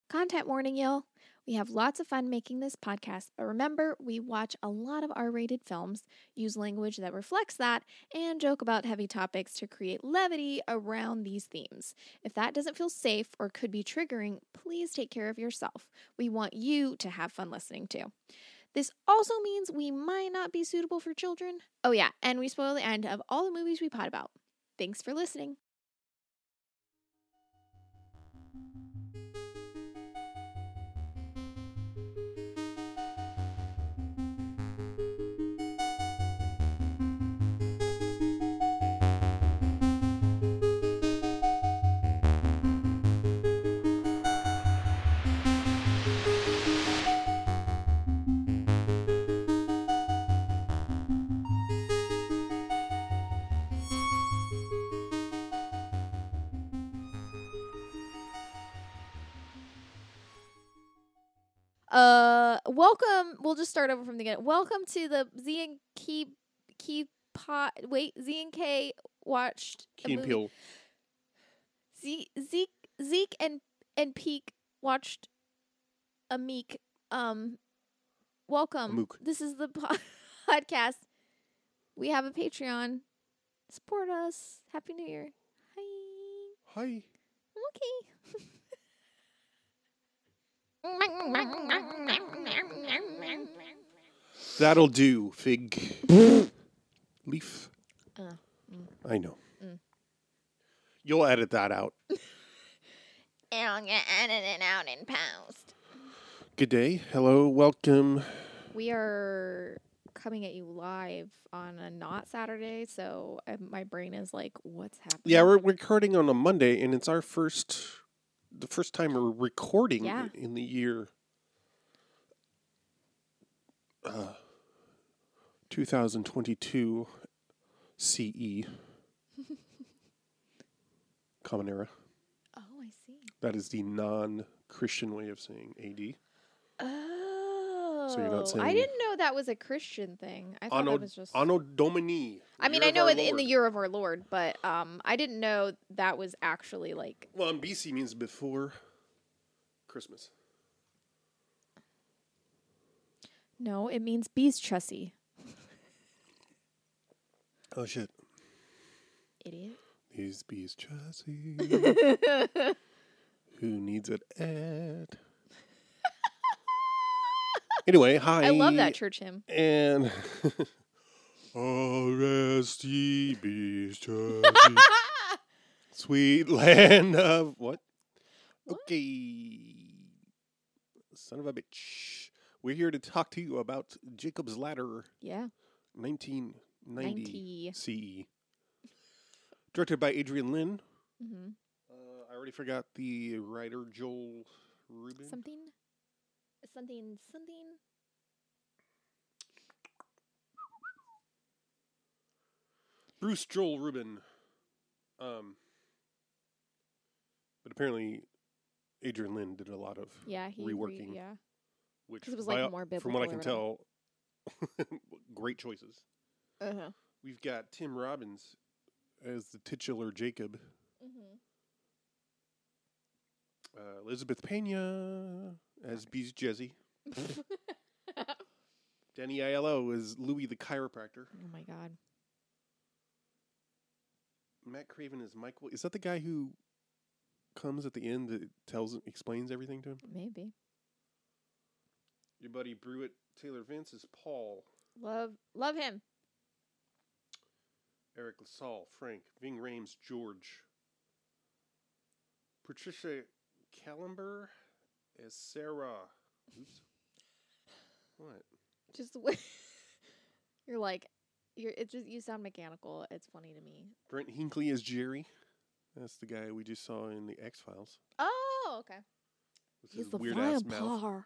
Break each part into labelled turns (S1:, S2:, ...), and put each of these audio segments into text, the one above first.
S1: Content warning, y'all. We have lots of fun making this podcast, but remember, we watch a lot of R-rated films, use language that reflects that, and joke about heavy topics to create levity around these themes. If that doesn't feel safe or could be triggering, please take care of yourself. We want you to have fun listening too. This also means we might not be suitable for children. Oh yeah, and we spoil the end of all the movies we pod about. Thanks for listening. Welcome. We'll just start over from the beginning. Welcome to the Z and Z and K watched
S2: Key and
S1: movie.
S2: Peele.
S1: Zeke and Peak watched a Meek. Welcome.
S2: Mook.
S1: This is the podcast. We have a Patreon. Support us. Happy New Year. Hi.
S2: Hi.
S1: Okay.
S2: That'll do, fig. Leaf. I know. You'll edit that out.
S1: I'll get edited out in post.
S2: Good day. Hello. Welcome.
S1: We are coming at you live on a not Saturday, so my brain is like, what's happening?
S2: Yeah, we're recording on a Monday, and it's the first time we're recording in the year 2022 CE. Common Era.
S1: Oh, I see.
S2: That is the non-Christian way of saying AD.
S1: Oh.
S2: So you're not saying...
S1: I didn't know that was a Christian thing. I thought that was just...
S2: Anno Domini.
S1: I mean, I know in the year of our Lord, but I didn't know that was actually like...
S2: Well, and BC means before Christmas.
S1: No, it means bees chussy.
S2: Oh, shit.
S1: Idiot.
S2: These bees chussy. Who needs an ad? Anyway, hi.
S1: I love that church hymn.
S2: And rest ye bees chussy. Sweet land of what? Okay. Son of a bitch. We're here to talk to you about Jacob's Ladder.
S1: Yeah.
S2: 1990 CE. Directed by Adrian Lyne.
S1: Mm-hmm.
S2: I already forgot the writer, Joel Rubin.
S1: Something.
S2: Bruce Joel Rubin. But apparently Adrian Lyne did a lot of reworking. Which
S1: because it was like more biblical.
S2: From what I can tell, great choices.
S1: Uh-huh.
S2: We've got Tim Robbins as the titular Jacob.
S1: Mm-hmm.
S2: Elizabeth Pena as Bees Jezzy. Danny Aiello as Louis the chiropractor.
S1: Oh my God.
S2: Matt Craven is Michael. Is that the guy who comes at the end that explains everything to him?
S1: Maybe.
S2: Your buddy Brewitt Taylor Vince is Paul.
S1: Love him.
S2: Eric LaSalle, Frank. Ving Rhames, George. Patricia Callenber as Sarah. Oops. What?
S1: Just the way you're like, you sound mechanical. It's funny to me.
S2: Brent Hinckley as Jerry. That's the guy we just saw in the X-Files.
S1: Oh, okay.
S2: He's the weird-ass mouth.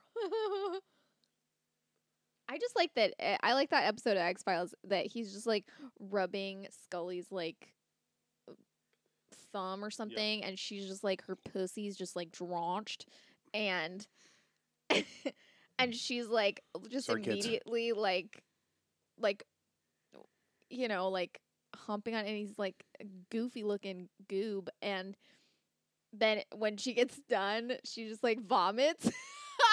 S1: I just like that. I like that episode of X-Files that he's just like rubbing Scully's like thumb or something, and she's just like her pussy's just like drenched, and and she's like just immediately like you know like humping on, and he's like a goofy looking goob, and then when she gets done, she just like vomits. We've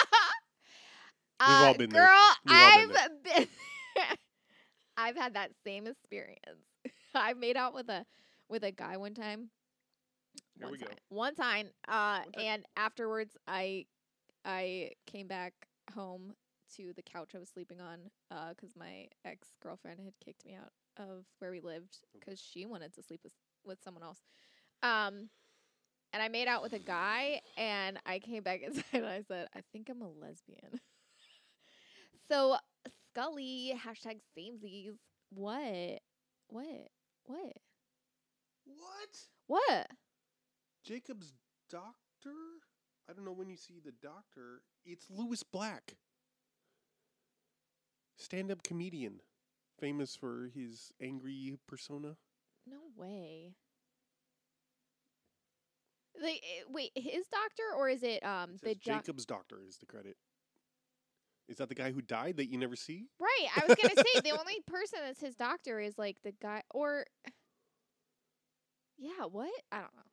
S2: all been there.
S1: Girl,
S2: We've all been
S1: I've been I've had that same experience. I made out with a guy one time.
S2: Here we go.
S1: One time.
S2: time.
S1: And afterwards I came back home to the couch I was sleeping on because my ex-girlfriend had kicked me out of where we lived because she wanted to sleep with someone else. And I made out with a guy, and I came back inside and I said, I think I'm a lesbian. So, Scully, #samesies. What? What?
S2: Jacob's doctor? I don't know when you see the doctor. It's Lewis Black. Stand-up comedian. Famous for his angry persona.
S1: No way. Wait, his doctor or is it
S2: It says Jacob's doctor is the credit. Is that the guy who died that you never see?
S1: Right, I was gonna say the only person that's his doctor is like the guy, or yeah, what? I don't know.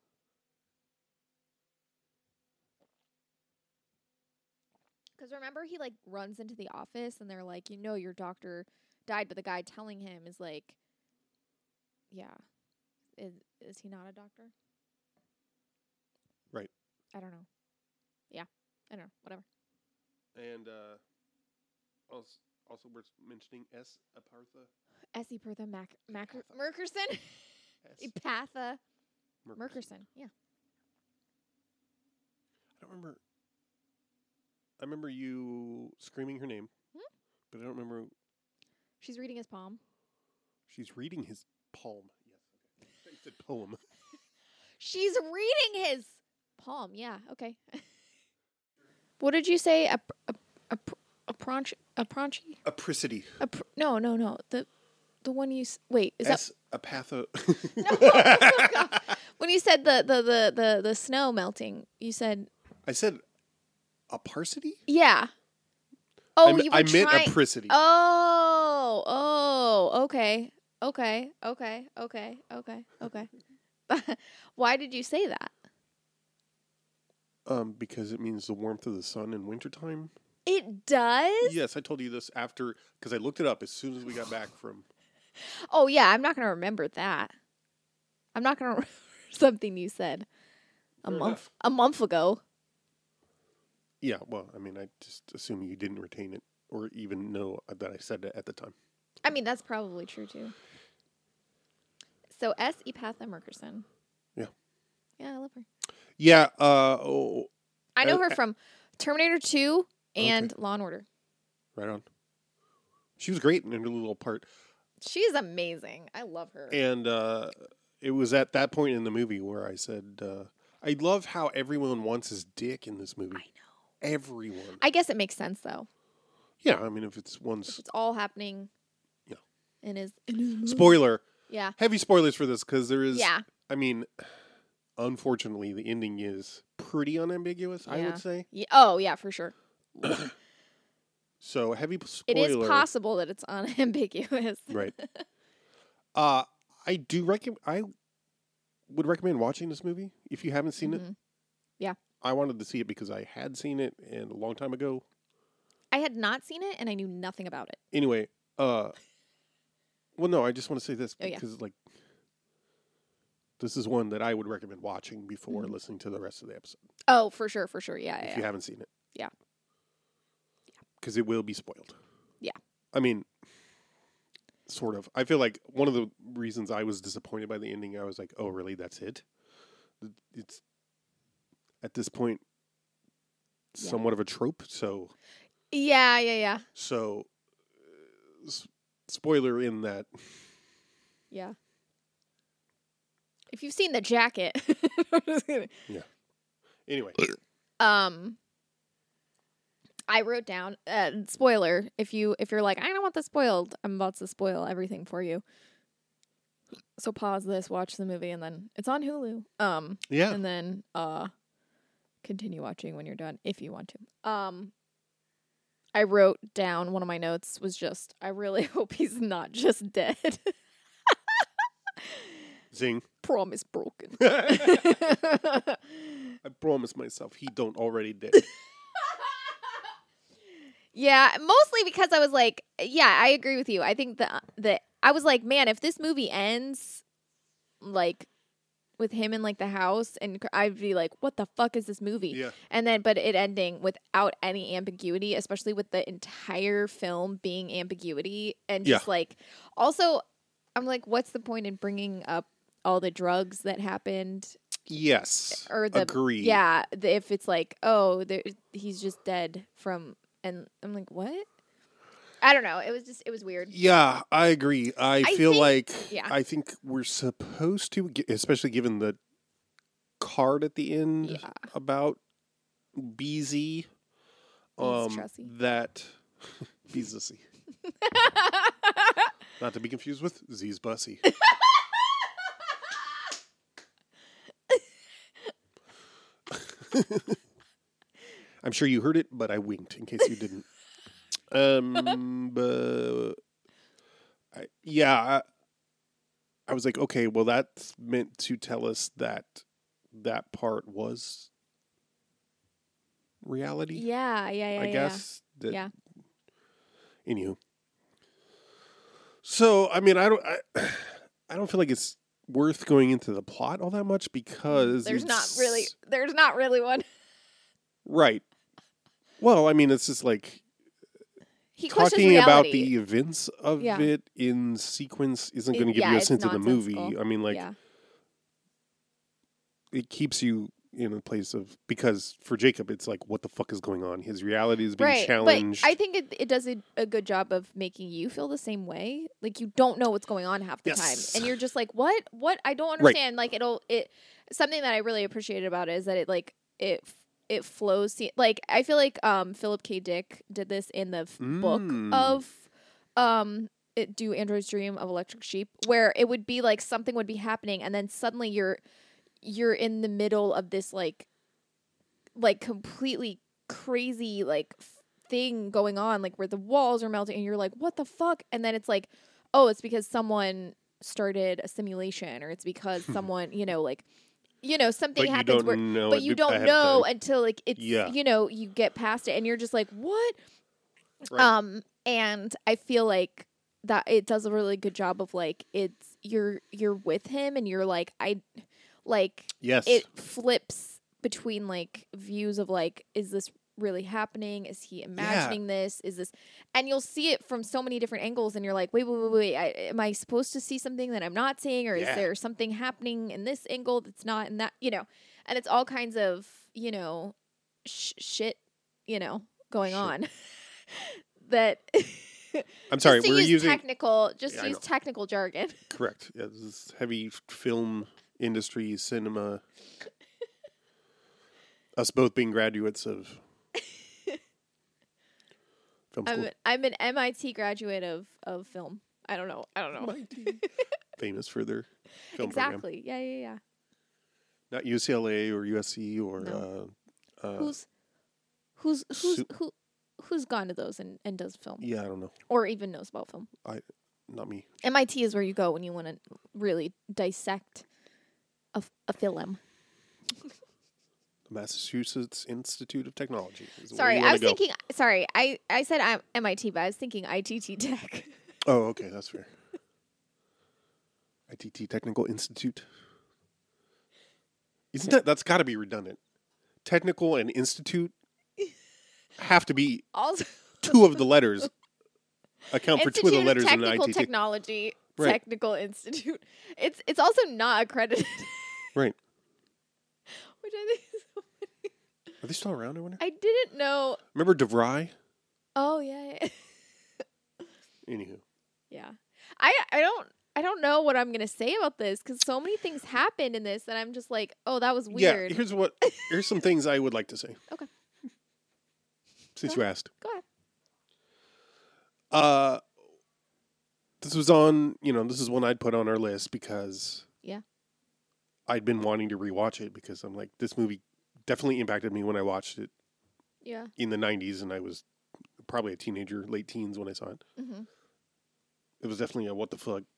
S1: Because remember, he like runs into the office and they're like, your doctor died, but the guy telling him is like, yeah, is he not a doctor?
S2: Right.
S1: I don't know. Yeah, I don't know. Whatever.
S2: And also we're mentioning S. Apartha.
S1: S.E. Pertha Merkerson? Epatha Merkerson. Yeah.
S2: I remember you screaming her name, but I don't remember.
S1: She's reading his palm.
S2: She's reading his palm. Yes. Okay. You said poem.
S1: She's reading his palm. Yeah. Okay. What did you say? A pronchi?
S2: Apricity.
S1: No. The one you wait is
S2: S. Apatha.
S1: No. When you said the snow melting, you said.
S2: I said aparcity?
S1: Yeah. Oh,
S2: I meant apricity.
S1: Oh, okay. Why did you say that?
S2: Because it means the warmth of the sun in wintertime.
S1: It does?
S2: Yes, I told you this after, because I looked it up as soon as we got back from.
S1: Oh, yeah, I'm not going to remember that. I'm not going to remember something you said a month ago.
S2: Yeah, well, I mean, I just assume you didn't retain it or even know that I said it at the time.
S1: I mean, that's probably true, too. So, S. Epatha Merkerson.
S2: Yeah.
S1: Yeah, I love her.
S2: Yeah.
S1: I know her from Terminator 2 and Law & Order.
S2: Right on. She was great in her little part.
S1: She's amazing. I love her.
S2: And it was at that point in the movie where I said, I love how everyone wants his dick in this movie.
S1: I know.
S2: Everyone.
S1: I guess it makes sense, though.
S2: Yeah, I mean, if it's
S1: all happening.
S2: Yeah.
S1: In his movie.
S2: Spoiler.
S1: Yeah.
S2: Heavy spoilers for this because there is.
S1: Yeah.
S2: I mean, unfortunately, the ending is pretty unambiguous, I would say.
S1: Yeah. Oh, yeah, for sure.
S2: So, heavy spoiler.
S1: It is possible that it's unambiguous.
S2: Right. I would recommend watching this movie if you haven't seen it.
S1: Yeah.
S2: I wanted to see it because I had seen it and a long time ago.
S1: I had not seen it and I knew nothing about it.
S2: Anyway, well, no, I just want to say this because, this is one that I would recommend watching before listening to the rest of the episode.
S1: Oh, for sure. Yeah.
S2: If you haven't seen it.
S1: Yeah.
S2: Because it will be spoiled.
S1: Yeah.
S2: I mean, sort of. I feel like one of the reasons I was disappointed by the ending, I was like, oh, really? That's it? It's, at this point, somewhat of a trope, so...
S1: Yeah.
S2: So, spoiler in that...
S1: Yeah. If you've seen the jacket...
S2: Yeah. Anyway.
S1: I wrote down spoiler. If you're like, I don't want this spoiled, I'm about to spoil everything for you. So pause this, watch the movie, and then it's on Hulu.
S2: Yeah.
S1: And then continue watching when you're done if you want to. I wrote down, one of my notes was just, I really hope he's not just dead.
S2: Zing.
S1: Promise broken.
S2: I promised myself he don't already did.
S1: Yeah, mostly because I was like, yeah, I agree with you. I think the I was like, man, if this movie ends like with him in like the house, and I'd be like, what the fuck is this movie?
S2: Yeah.
S1: And then, but it ending without any ambiguity, especially with the entire film being ambiguity, and just like, also, I'm like, what's the point in bringing up all the drugs that happened?
S2: Yes.
S1: Or the
S2: agree.
S1: Yeah, if it's like, oh, he's just dead from, and I'm like, what? I don't know. It was weird.
S2: Yeah, I agree. I feel
S1: think-
S2: like
S1: yeah.
S2: I think we're supposed to, especially given the card at the end
S1: Yeah.
S2: about BZ,
S1: Trussie.
S2: that BZ, not to be confused with Z's Bussy. I'm sure you heard it, but I winked in case you didn't. But I was like, okay, well, that's meant to tell us that that part was reality.
S1: Yeah.
S2: I guess. That,
S1: Yeah.
S2: Anywho. So, I mean, I don't feel like it's worth going into the plot all that much because
S1: There's not really one.
S2: Right. Well, I mean, it's just like
S1: He questions
S2: talking about
S1: reality.
S2: the events of
S1: Yeah.
S2: it in sequence isn't going to give
S1: Yeah,
S2: you a
S1: it's
S2: sense of the movie.
S1: nonsensical.
S2: I mean, like,
S1: Yeah.
S2: it keeps you in a place of, because for Jacob, it's like, what the fuck is going on? His reality is being challenged.
S1: But I think it does a good job of making you feel the same way. Like, you don't know what's going on half the time, and you're just like, what? I don't understand. Like, something that I really appreciated about it is that it flows. Like, I feel like Philip K. Dick did this in the book of Do Androids Dream of Electric Sheep, where it would be like something would be happening, and then suddenly you're in the middle of this like completely crazy like thing going on, like where the walls are melting, and you're like, what the fuck? And then it's like, oh, it's because someone started a simulation, or it's because someone, something happens but you don't know until like it's, you get past it, and you're just like, what?
S2: Right.
S1: And I feel like that it does a really good job of like, it's you're with him, and you're like,
S2: Yes.
S1: it flips between like views of like, is this really happening? Is he imagining this? Is this? And you'll see it from so many different angles, and you're like, wait, am I supposed to see something that I'm not seeing, or is there something happening in this angle that's not in that? And it's all kinds of shit, going on that.
S2: I'm sorry,
S1: we're
S2: using
S1: technical. Use technical jargon.
S2: Correct. Yeah, this is heavy film industry, cinema. Us both being graduates of film school.
S1: I'm an MIT graduate of film. I don't know.
S2: MIT. Famous for their film program.
S1: Exactly. Yeah.
S2: Not UCLA or USC or
S1: No. Who's gone to those and does film?
S2: Yeah, I don't know.
S1: Or even knows about film.
S2: Not me.
S1: MIT is where you go when you want to really dissect a film.
S2: The Massachusetts Institute of Technology.
S1: Sorry, I was thinking. Sorry, I said I'm MIT, but I was thinking ITT Tech.
S2: Oh, okay, that's fair. ITT Technical Institute. That's got to be redundant. Technical and institute have to be
S1: also
S2: two of the letters. Account for two of the letters in the
S1: Technical
S2: ITT.
S1: Technology
S2: Right.
S1: Technical Institute. It's also not accredited.
S2: Right.
S1: Which I think is so funny.
S2: Are they still around? I wonder.
S1: I didn't know.
S2: Remember DeVry?
S1: Oh yeah.
S2: Anywho.
S1: Yeah. I don't know what I'm gonna say about this, because so many things happened in this that I'm just like, oh, that was weird.
S2: Yeah. Here's some things I would like to say.
S1: Okay.
S2: Since you asked.
S1: Go ahead.
S2: This was on, this is one I'd put on our list because I'd been wanting to rewatch it because I'm like, this movie definitely impacted me when I watched it in the 90s, and I was probably a teenager, late teens when I saw it.
S1: Mm-hmm.
S2: It was definitely a what the fuck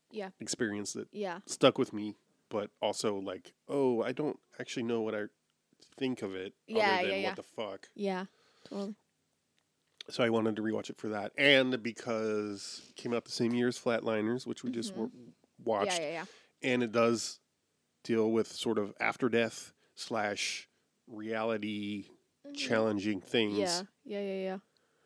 S2: experience that stuck with me, but also like, oh, I don't actually know what I think of it
S1: Yeah,
S2: other than
S1: yeah.
S2: what the fuck.
S1: Yeah, totally.
S2: So I wanted to rewatch it for that, and because it came out the same year as Flatliners, which we just watched,
S1: Yeah.
S2: and it does deal with sort of after death / reality challenging things.
S1: Yeah.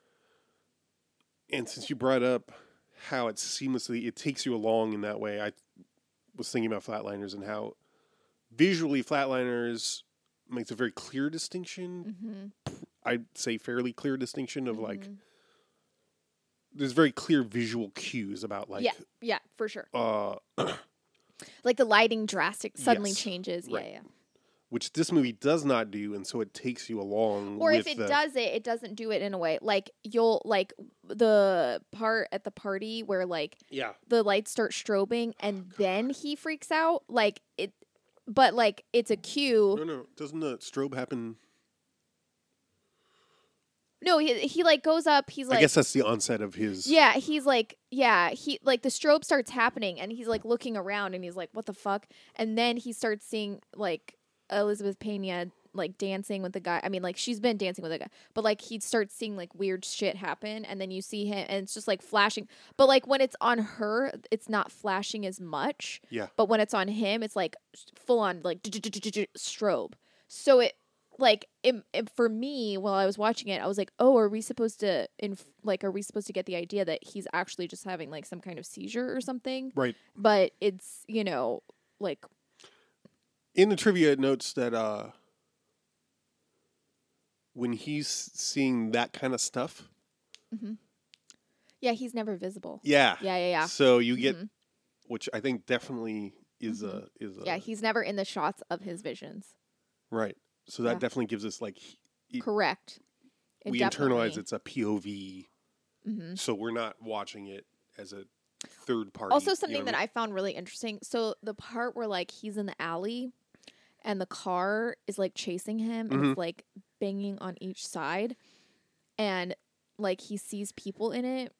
S2: And since you brought up how it takes you along in that way, I was thinking about Flatliners and how visually Flatliners makes a very clear distinction. I'd say fairly clear distinction of like, there's very clear visual cues about like,
S1: yeah, for sure. Like the lighting suddenly changes.
S2: Right.
S1: Yeah.
S2: Which this movie does not do, and so it takes you along.
S1: Or if it does it doesn't do it in a way like you'll like the part at the party where like the lights start strobing and then he freaks out like it, but like it's a cue.
S2: No, doesn't the strobe happen?
S1: No, he like goes up. He's like,
S2: I guess that's the onset of his.
S1: Yeah, he's like, he like the strobe starts happening, and he's like looking around, and he's like, "What the fuck?" And then he starts seeing like Elizabeth Pena like dancing with the guy. I mean, like she's been dancing with the guy, but like he starts seeing like weird shit happen, and then you see him, and it's just like flashing. But like when it's on her, it's not flashing as much.
S2: Yeah.
S1: But when it's on him, it's like full on like strobe. So it. Like it, for me, while I was watching it, I was like, "Oh, are we supposed to get the idea that he's actually just having like some kind of seizure or something?"
S2: Right.
S1: But it's like
S2: in the trivia, it notes that when he's seeing that kind of stuff,
S1: yeah, he's never visible.
S2: Yeah. So you get, which I think definitely is
S1: yeah, he's never in the shots of his visions.
S2: Right. So that definitely gives us like
S1: correct.
S2: We internalize it's a POV, so we're not watching it as a third party.
S1: Also, something that I found really interesting. So the part where like he's in the alley, and the car is like chasing him, and it's like banging on each side, and like he sees people in it,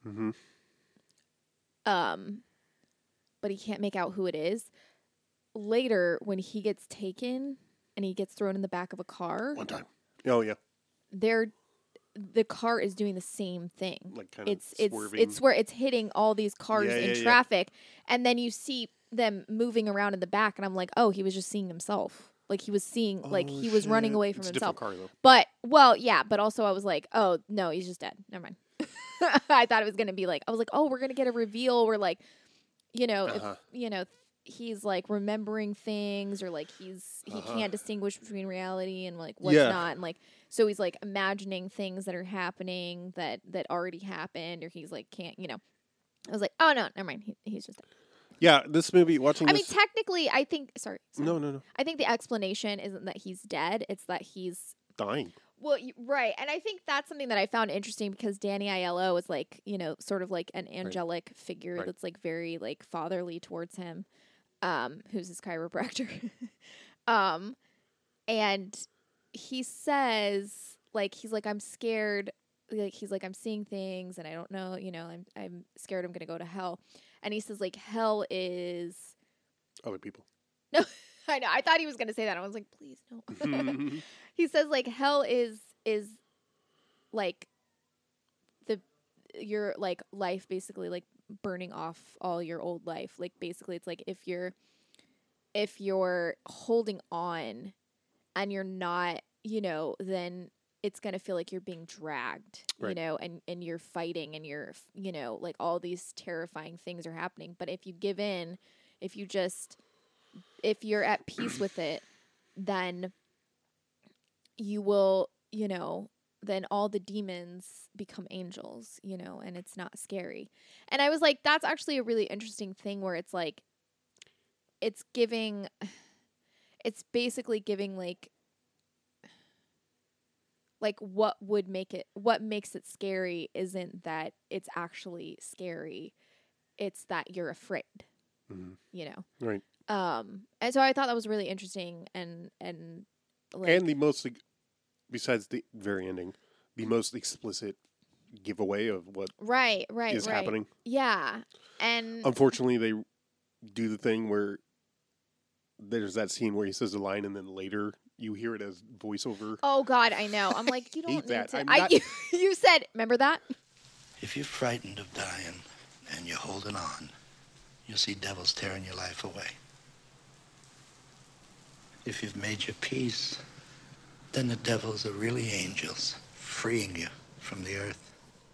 S1: but he can't make out who it is. Later, when he gets taken. And he gets thrown in the back of a car.
S2: One time. Oh, yeah.
S1: The car is doing the same thing.
S2: Like kind of swerving.
S1: It's where it's hitting all these cars in traffic. And then you see them moving around in the back. And I'm like, oh, he was just seeing himself. Like he was seeing, he was running away from himself.
S2: It's a different car, though.
S1: But, well, yeah. But also I was like, oh, no, he's just dead. Never mind. I thought it was going to be like, I was like, oh, we're going to get a reveal where like, if, he's like remembering things or like he can't distinguish between reality and like what's not, and like so he's like imagining things that are happening that already happened, or he's like can't I was like, oh no, never mind, he's just dead.
S2: Yeah, this movie I
S1: mean, technically I think sorry.
S2: No,
S1: I think the explanation isn't that he's dead, it's that he's
S2: dying.
S1: Well, right, and I think that's something that I found interesting because Danny Aiello is like sort of like an angelic figure that's like very like fatherly towards him. Who's his chiropractor. And he says, like, he's like, I'm scared. Like, he's like, I'm seeing things and I don't know, I'm scared I'm going to go to hell. And he says, like, hell is
S2: other people.
S1: No, I know. I thought he was going to say that. I was like, please, no. He says, like, hell is like your like life basically like burning off all your old life. Like basically it's like if you're holding on and you're not, then it's going to feel like you're being dragged, and you're fighting and you're, like all these terrifying things are happening. But if you give in, if you're at peace with it, then you will, then all the demons become angels, and it's not scary. And I was like, that's actually a really interesting thing where it's like, it's basically giving like what makes it scary isn't that it's actually scary. It's that you're afraid,
S2: Right.
S1: And so I thought that was really interesting and like,
S2: and the most, besides the very ending, the most explicit giveaway of what is happening.
S1: Yeah. And
S2: unfortunately they do the thing where there's that scene where he says the line and then later you hear it as voiceover.
S1: Oh God, I know. I'm like, you don't
S2: Hate
S1: need
S2: that.
S1: to.
S2: I'm not-
S1: You said, remember that?
S3: If you're frightened of dying and you're holding on, you'll see devils tearing your life away. If you've made your peace, then the devils are really angels, freeing you from the earth.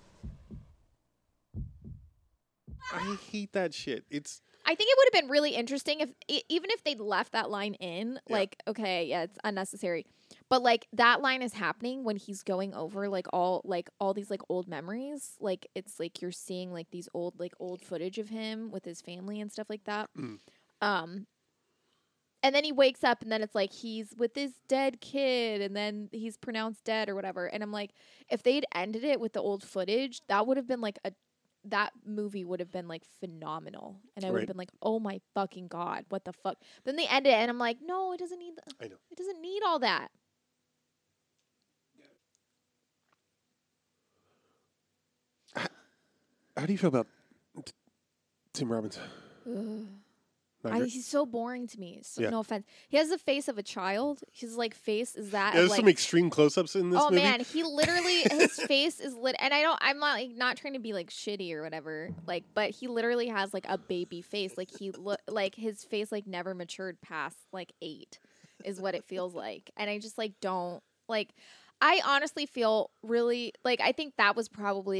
S2: I hate that shit. It's
S1: I think it would have been really interesting if even if they'd left that line in,
S2: Yeah.
S1: like, okay, yeah, it's unnecessary. But like that line is happening when he's going over all these like old memories. Like it's like you're seeing like these old footage of him with his family and stuff like that. And then he wakes up and then it's like he's with this dead kid and then he's pronounced dead or whatever. And I'm like, if they'd ended it with the old footage, that would have been like that movie would have been like phenomenal. And I would have
S2: Right.
S1: been like, oh my fucking God, what the fuck? Then they ended it and I'm like, no, it doesn't need
S2: I know.
S1: it doesn't need all that.
S2: How do you feel about Tim Robbins? Not great?
S1: He's so boring to me. So,
S2: Yeah.
S1: No offense. He has the face of a child. His like face is that.
S2: There's
S1: of, like,
S2: some extreme close-ups in this
S1: oh
S2: movie.
S1: man, he literally his face is lit, and I'm not like not trying to be like shitty or whatever, like, but he literally has like a baby face, like like his face like never matured past like 8, is what it feels like, and I just like don't like. I honestly feel really like I think that was probably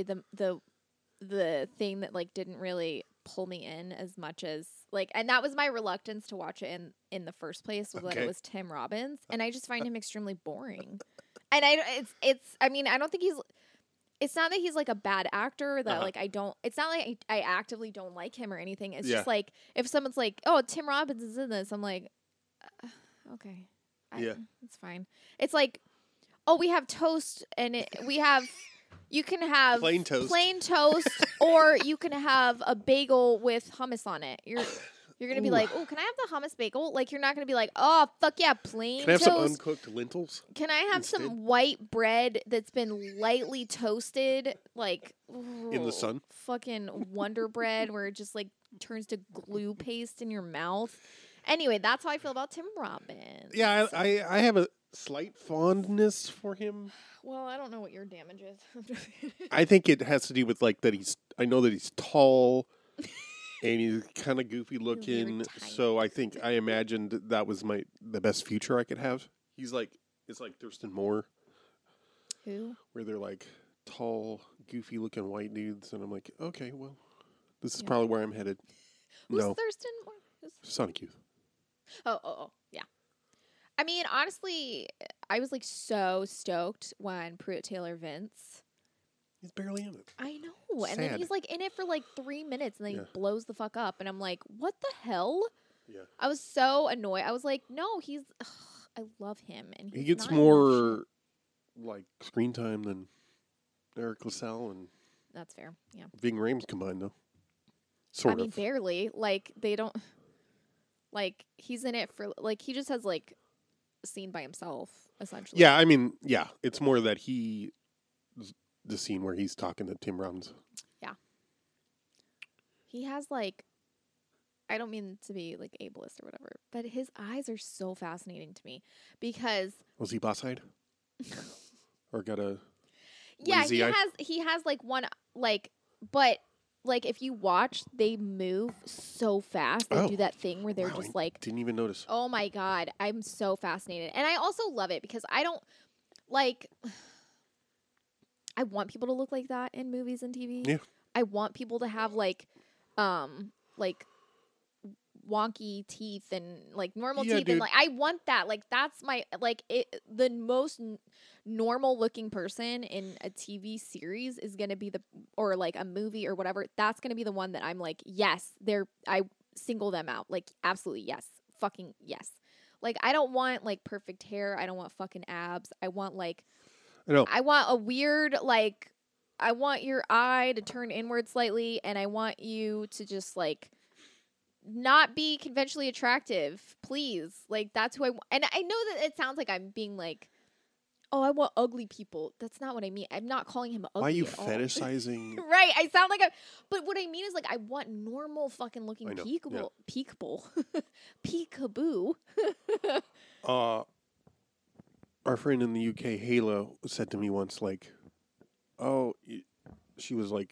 S1: the thing that like didn't really pull me in as much as like, and that was my reluctance to watch it in the first place was that
S2: Okay.
S1: it was Tim Robbins, and I just find him extremely boring. And I mean, I don't think it's not that he's like a bad actor that like it's not like I actively don't like him or anything. It's
S2: Yeah.
S1: just like if someone's like, oh, Tim Robbins is in this, I'm like, okay,
S2: Yeah.
S1: it's fine. It's like, oh, we have toast and you can have
S2: Plain toast.
S1: or you can have a bagel with hummus on it. You're gonna be
S2: Ooh.
S1: like, oh, can I have the hummus bagel? Like, you're not gonna be like, oh, fuck yeah, plain
S2: Can I have
S1: toast.
S2: some uncooked lentils?
S1: Can I have
S2: instead?
S1: some white bread that's been lightly toasted, like
S2: In the sun?
S1: Fucking Wonder Bread, where it just like turns to glue paste in your mouth. Anyway, that's how I feel about Tim Robbins.
S2: Yeah, I have a slight fondness for him.
S1: Well, I don't know what your damage is.
S2: I think it has to do with like that I know that he's tall and he's kind of goofy looking. So I imagined that was the best future I could have. It's like Thurston Moore,
S1: Who?
S2: where they're like tall, goofy looking white dudes, and I'm like, okay, well, this is
S1: Yeah.
S2: probably where I'm headed.
S1: Who's
S2: No,
S1: Thurston?
S2: Sonic Youth.
S1: Oh, yeah. I mean, honestly, I was like so stoked when Pruitt Taylor Vince.
S2: He's barely in it.
S1: I know, and then
S2: Sad.
S1: he's like in it for like 3 minutes, and then
S2: Yeah.
S1: he blows the fuck up, and I'm like, what the hell?
S2: Yeah,
S1: I was so annoyed. I was like, no, I love him, and
S2: he
S1: he's
S2: gets
S1: not in enough
S2: more
S1: shit.
S2: like screen time than Eric LaSalle and
S1: That's fair. Yeah,
S2: Ving Rhames combined, though. Sort
S1: I mean,
S2: of.
S1: barely. Like they don't. Like he's in it for like he just has like a scene by himself essentially.
S2: Yeah, I mean, yeah, it's more that the scene where he's talking to Tim Robbins.
S1: He has like, I don't mean to be like ableist or whatever, but his eyes are so fascinating to me because
S2: Was he boss-eyed? Or got a
S1: yeah,
S2: lazy eye?
S1: he has like one like, but like if you watch, they move so fast. They
S2: Oh.
S1: do that thing where they're
S2: Wow,
S1: just
S2: I
S1: like,
S2: didn't even notice.
S1: oh my God, I'm so fascinated. And I also love it because I don't like, I want people to look like that in movies and TV.
S2: Yeah.
S1: I want people to have like wonky teeth and like normal
S2: Yeah,
S1: teeth.
S2: dude.
S1: And like, I want that. Like, that's my, like the most normal looking person in a TV series is going to be or like a movie or whatever. That's going to be the one that I'm like, yes, I single them out. Like, absolutely. Yes. Fucking yes. Like, I don't want like perfect hair. I don't want fucking abs. I want like,
S2: I know.
S1: I want a weird, like, I want your eye to turn inward slightly, and I want you to just, like, not be conventionally attractive, please. Like, that's who I want. And I know that it sounds like I'm being, like, oh, I want ugly people. That's not what I mean. I'm not calling him ugly
S2: Why are you
S1: at all.
S2: fetishizing?
S1: Right, I sound like but what I mean is, like, I want normal fucking looking
S2: I know,
S1: peekaboo. Peekaboo.
S2: Uh, Our friend in the UK, Hayla, said to me once, like, she was like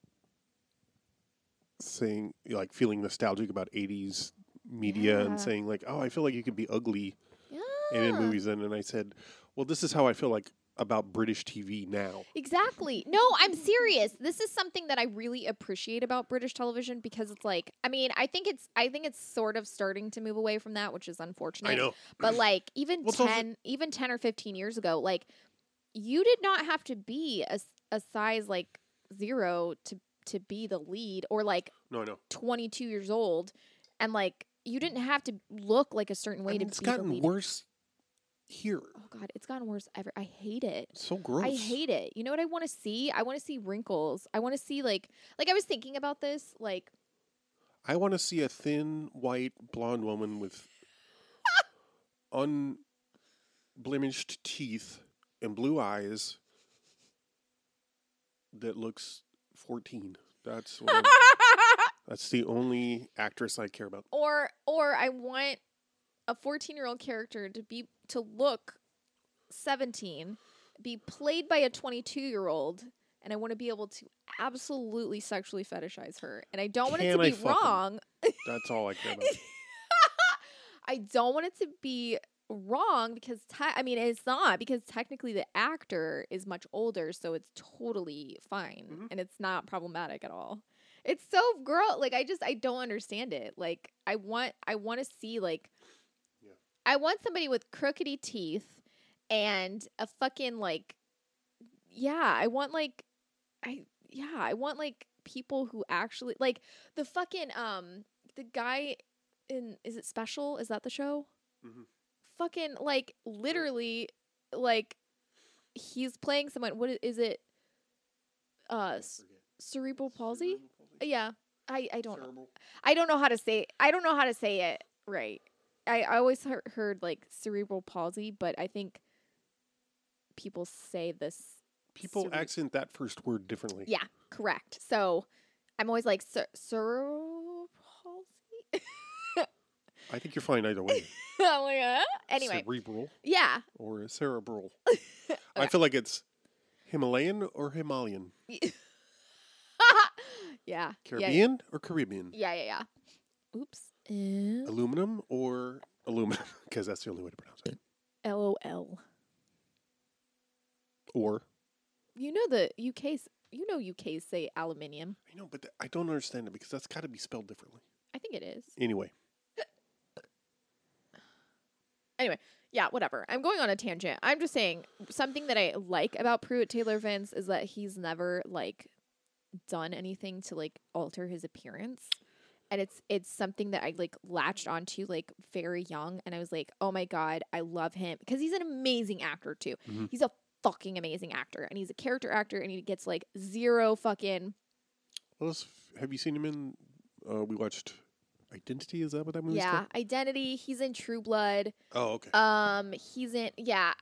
S2: saying, like, feeling nostalgic about 80s media
S1: Yeah.
S2: and saying, like, oh, I feel like you could be ugly
S1: Yeah.
S2: in movies. And I said, well, this is how I feel like about British TV now.
S1: Exactly. No, I'm serious. This is something that I really appreciate about British television because it's like, I mean, I think it's sort of starting to move away from that, which is unfortunate.
S2: I know.
S1: But like even
S2: Well, it's also-
S1: 10 or 15 years ago, like you did not have to be a size like 0 to be the lead, or like
S2: No, I know.
S1: 22 years old, and like you didn't have to look like a certain way to
S2: It's
S1: be the
S2: gotten
S1: lead.
S2: worse here.
S1: Oh god, it's gotten worse ever. I hate it.
S2: So gross.
S1: I hate it. You know what I want to see? I want to see wrinkles. I want to see like I was thinking about this, like
S2: I want to see a thin, white, blonde woman with unblemished teeth and blue eyes that looks 14. That's what that's the only actress I care about.
S1: or I want a 14-year-old character to look 17, be played by a 22-year-old, and I want to be able to absolutely sexually fetishize her. And I don't want it
S2: Can
S1: to
S2: I
S1: be
S2: fuck 'em?
S1: wrong.
S2: That's all I care about.
S1: I don't want it to be wrong because I mean it's not, because technically the actor is much older, so it's totally fine
S2: Mhm.
S1: and it's not problematic at all. It's so girl, like I don't understand it. Like I want to see like
S2: Yeah.
S1: I want somebody with crookedy teeth and a fucking like I want like I want like people who actually like the fucking the guy in, is it Special? Is that the show?
S2: Mhm.
S1: Fucking like literally like he's playing someone. What is it? Cerebral palsy? Yeah. I don't know. I don't know how to say it right. I always heard like cerebral palsy, but I think people say this.
S2: People accent that first word differently.
S1: Yeah, correct. So I'm always like cerebral palsy.
S2: I think you're fine either way.
S1: I'm like, anyway,
S2: Cerebral
S1: yeah.
S2: or cerebral. I feel like it's Himalayan or Himalayan.
S1: Yeah.
S2: Caribbean or Caribbean.
S1: Yeah. Oops.
S2: Aluminum or aluminum, because that's the only way to pronounce it.
S1: LOL.
S2: Or
S1: You know the UK's. You know UK's say aluminium.
S2: I know, but I don't understand it because that's got to be spelled differently.
S1: I think it is.
S2: Anyway,
S1: Anyway, yeah, whatever. I'm going on a tangent. I'm just saying something that I like about Pruitt Taylor Vince is that he's never like done anything to like alter his appearance. And it's something that I like latched onto like very young, and I was like, "Oh my god, I love him," because he's an amazing actor too.
S2: Mhm.
S1: He's a fucking amazing actor, and he's a character actor, and he gets like zero fucking.
S2: have you seen him in? We watched Identity. Is that what that movie's
S1: Yeah,
S2: called?
S1: Identity. He's in True Blood.
S2: Oh, okay.
S1: He's in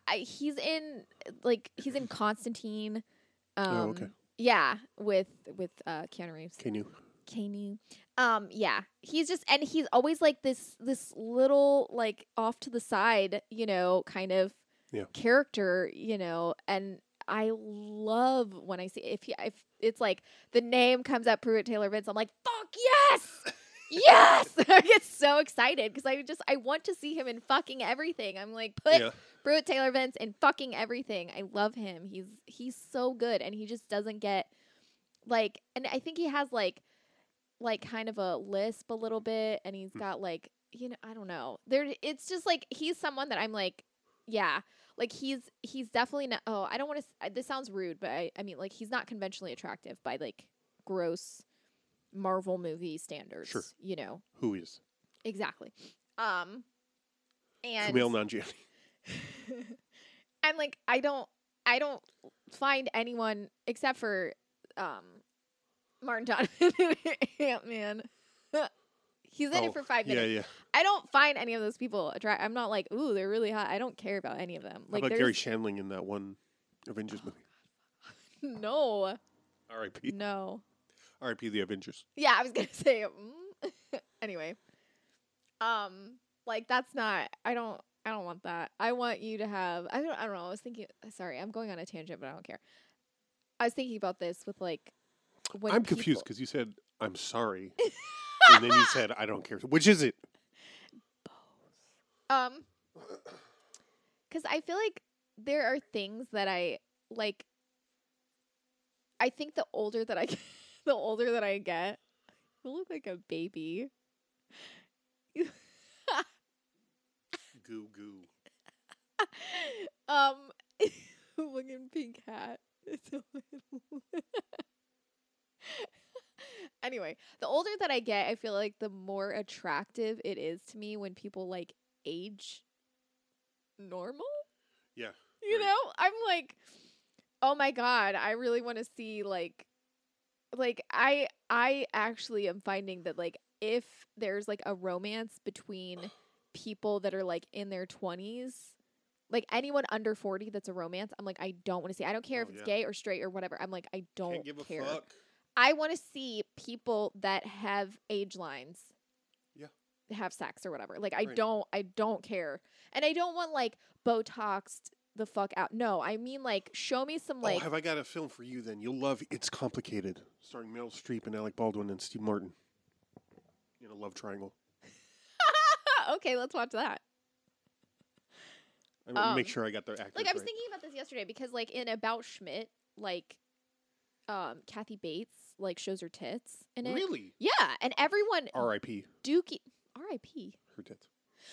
S1: he's in Constantine.
S2: Okay.
S1: Yeah, with Keanu Reeves.
S2: Can you?
S1: Keanu. Yeah, he's just, and he's always like this little like off to the side, kind of
S2: Yeah.
S1: character, and I love when I see if it's like the name comes up Pruitt Taylor Vince, I'm like, fuck yes. Yes! I get so excited because I want to see him in fucking everything. I'm like, put
S2: Yeah.
S1: Pruitt Taylor Vince in fucking everything. I love him. He's so good, and he just doesn't get like, and I think he has like kind of a lisp a little bit, and he's got like, I don't know. It's just like he's someone that I'm like, yeah, like he's definitely not. Oh, I don't want to. This sounds rude, but I mean like he's not conventionally attractive by like gross Marvel movie standards.
S2: Sure. Who is?
S1: Exactly. And
S2: Kumail Nanjiani.
S1: I'm like, I don't find anyone except for Martin Donovan and Ant-Man. He's in it for 5 minutes.
S2: Yeah.
S1: I don't find any of those people attractive. I'm not like, ooh, they're really hot. I don't care about any of them.
S2: How about Gary Shandling in that one Avengers movie?
S1: No.
S2: R.I.P.
S1: No.
S2: R.I.P. The Avengers.
S1: Yeah, I was gonna say. Anyway, like that's not. I don't. I don't want that. I want you to have. I don't know. I was thinking. Sorry, I'm going on a tangent, but I don't care. I was thinking about this with like. When
S2: I'm confused because you said I'm sorry, and then you said I don't care. Which is it?
S1: Because I feel like there are things that I like. I think the older that I get, the older that I get, I look like a baby.
S2: Goo goo.
S1: Looking pink hat. Anyway, the older that I get, I feel like the more attractive it is to me when people like age normal.
S2: Yeah.
S1: You
S2: right.
S1: know, I'm like, oh my God, I really want to see like I actually am finding that like if there's like a romance between people that are like in their 20s, like anyone under 40 that's a romance, I'm like, I don't want to see. I don't care if it's gay or straight or whatever. I'm like, I don't
S2: Can't give a
S1: care.
S2: fuck.
S1: I want to see people that have age lines.
S2: Yeah.
S1: Have sex or whatever. Like I
S2: Right.
S1: don't care. And I don't want like Botoxed the fuck out. No, I mean like show me some like
S2: have I got a film for you then? You'll love It's Complicated, starring Meryl Streep and Alec Baldwin and Steve Martin in a love triangle.
S1: Okay, let's watch that.
S2: I'm gonna make sure I got the actors
S1: Like I was
S2: right.
S1: thinking about this yesterday because like in About Schmidt, like Kathy Bates like shows her tits in it.
S2: Really?
S1: Yeah, and everyone
S2: R.I.P.
S1: Dookie R.I.P.
S2: Her tits.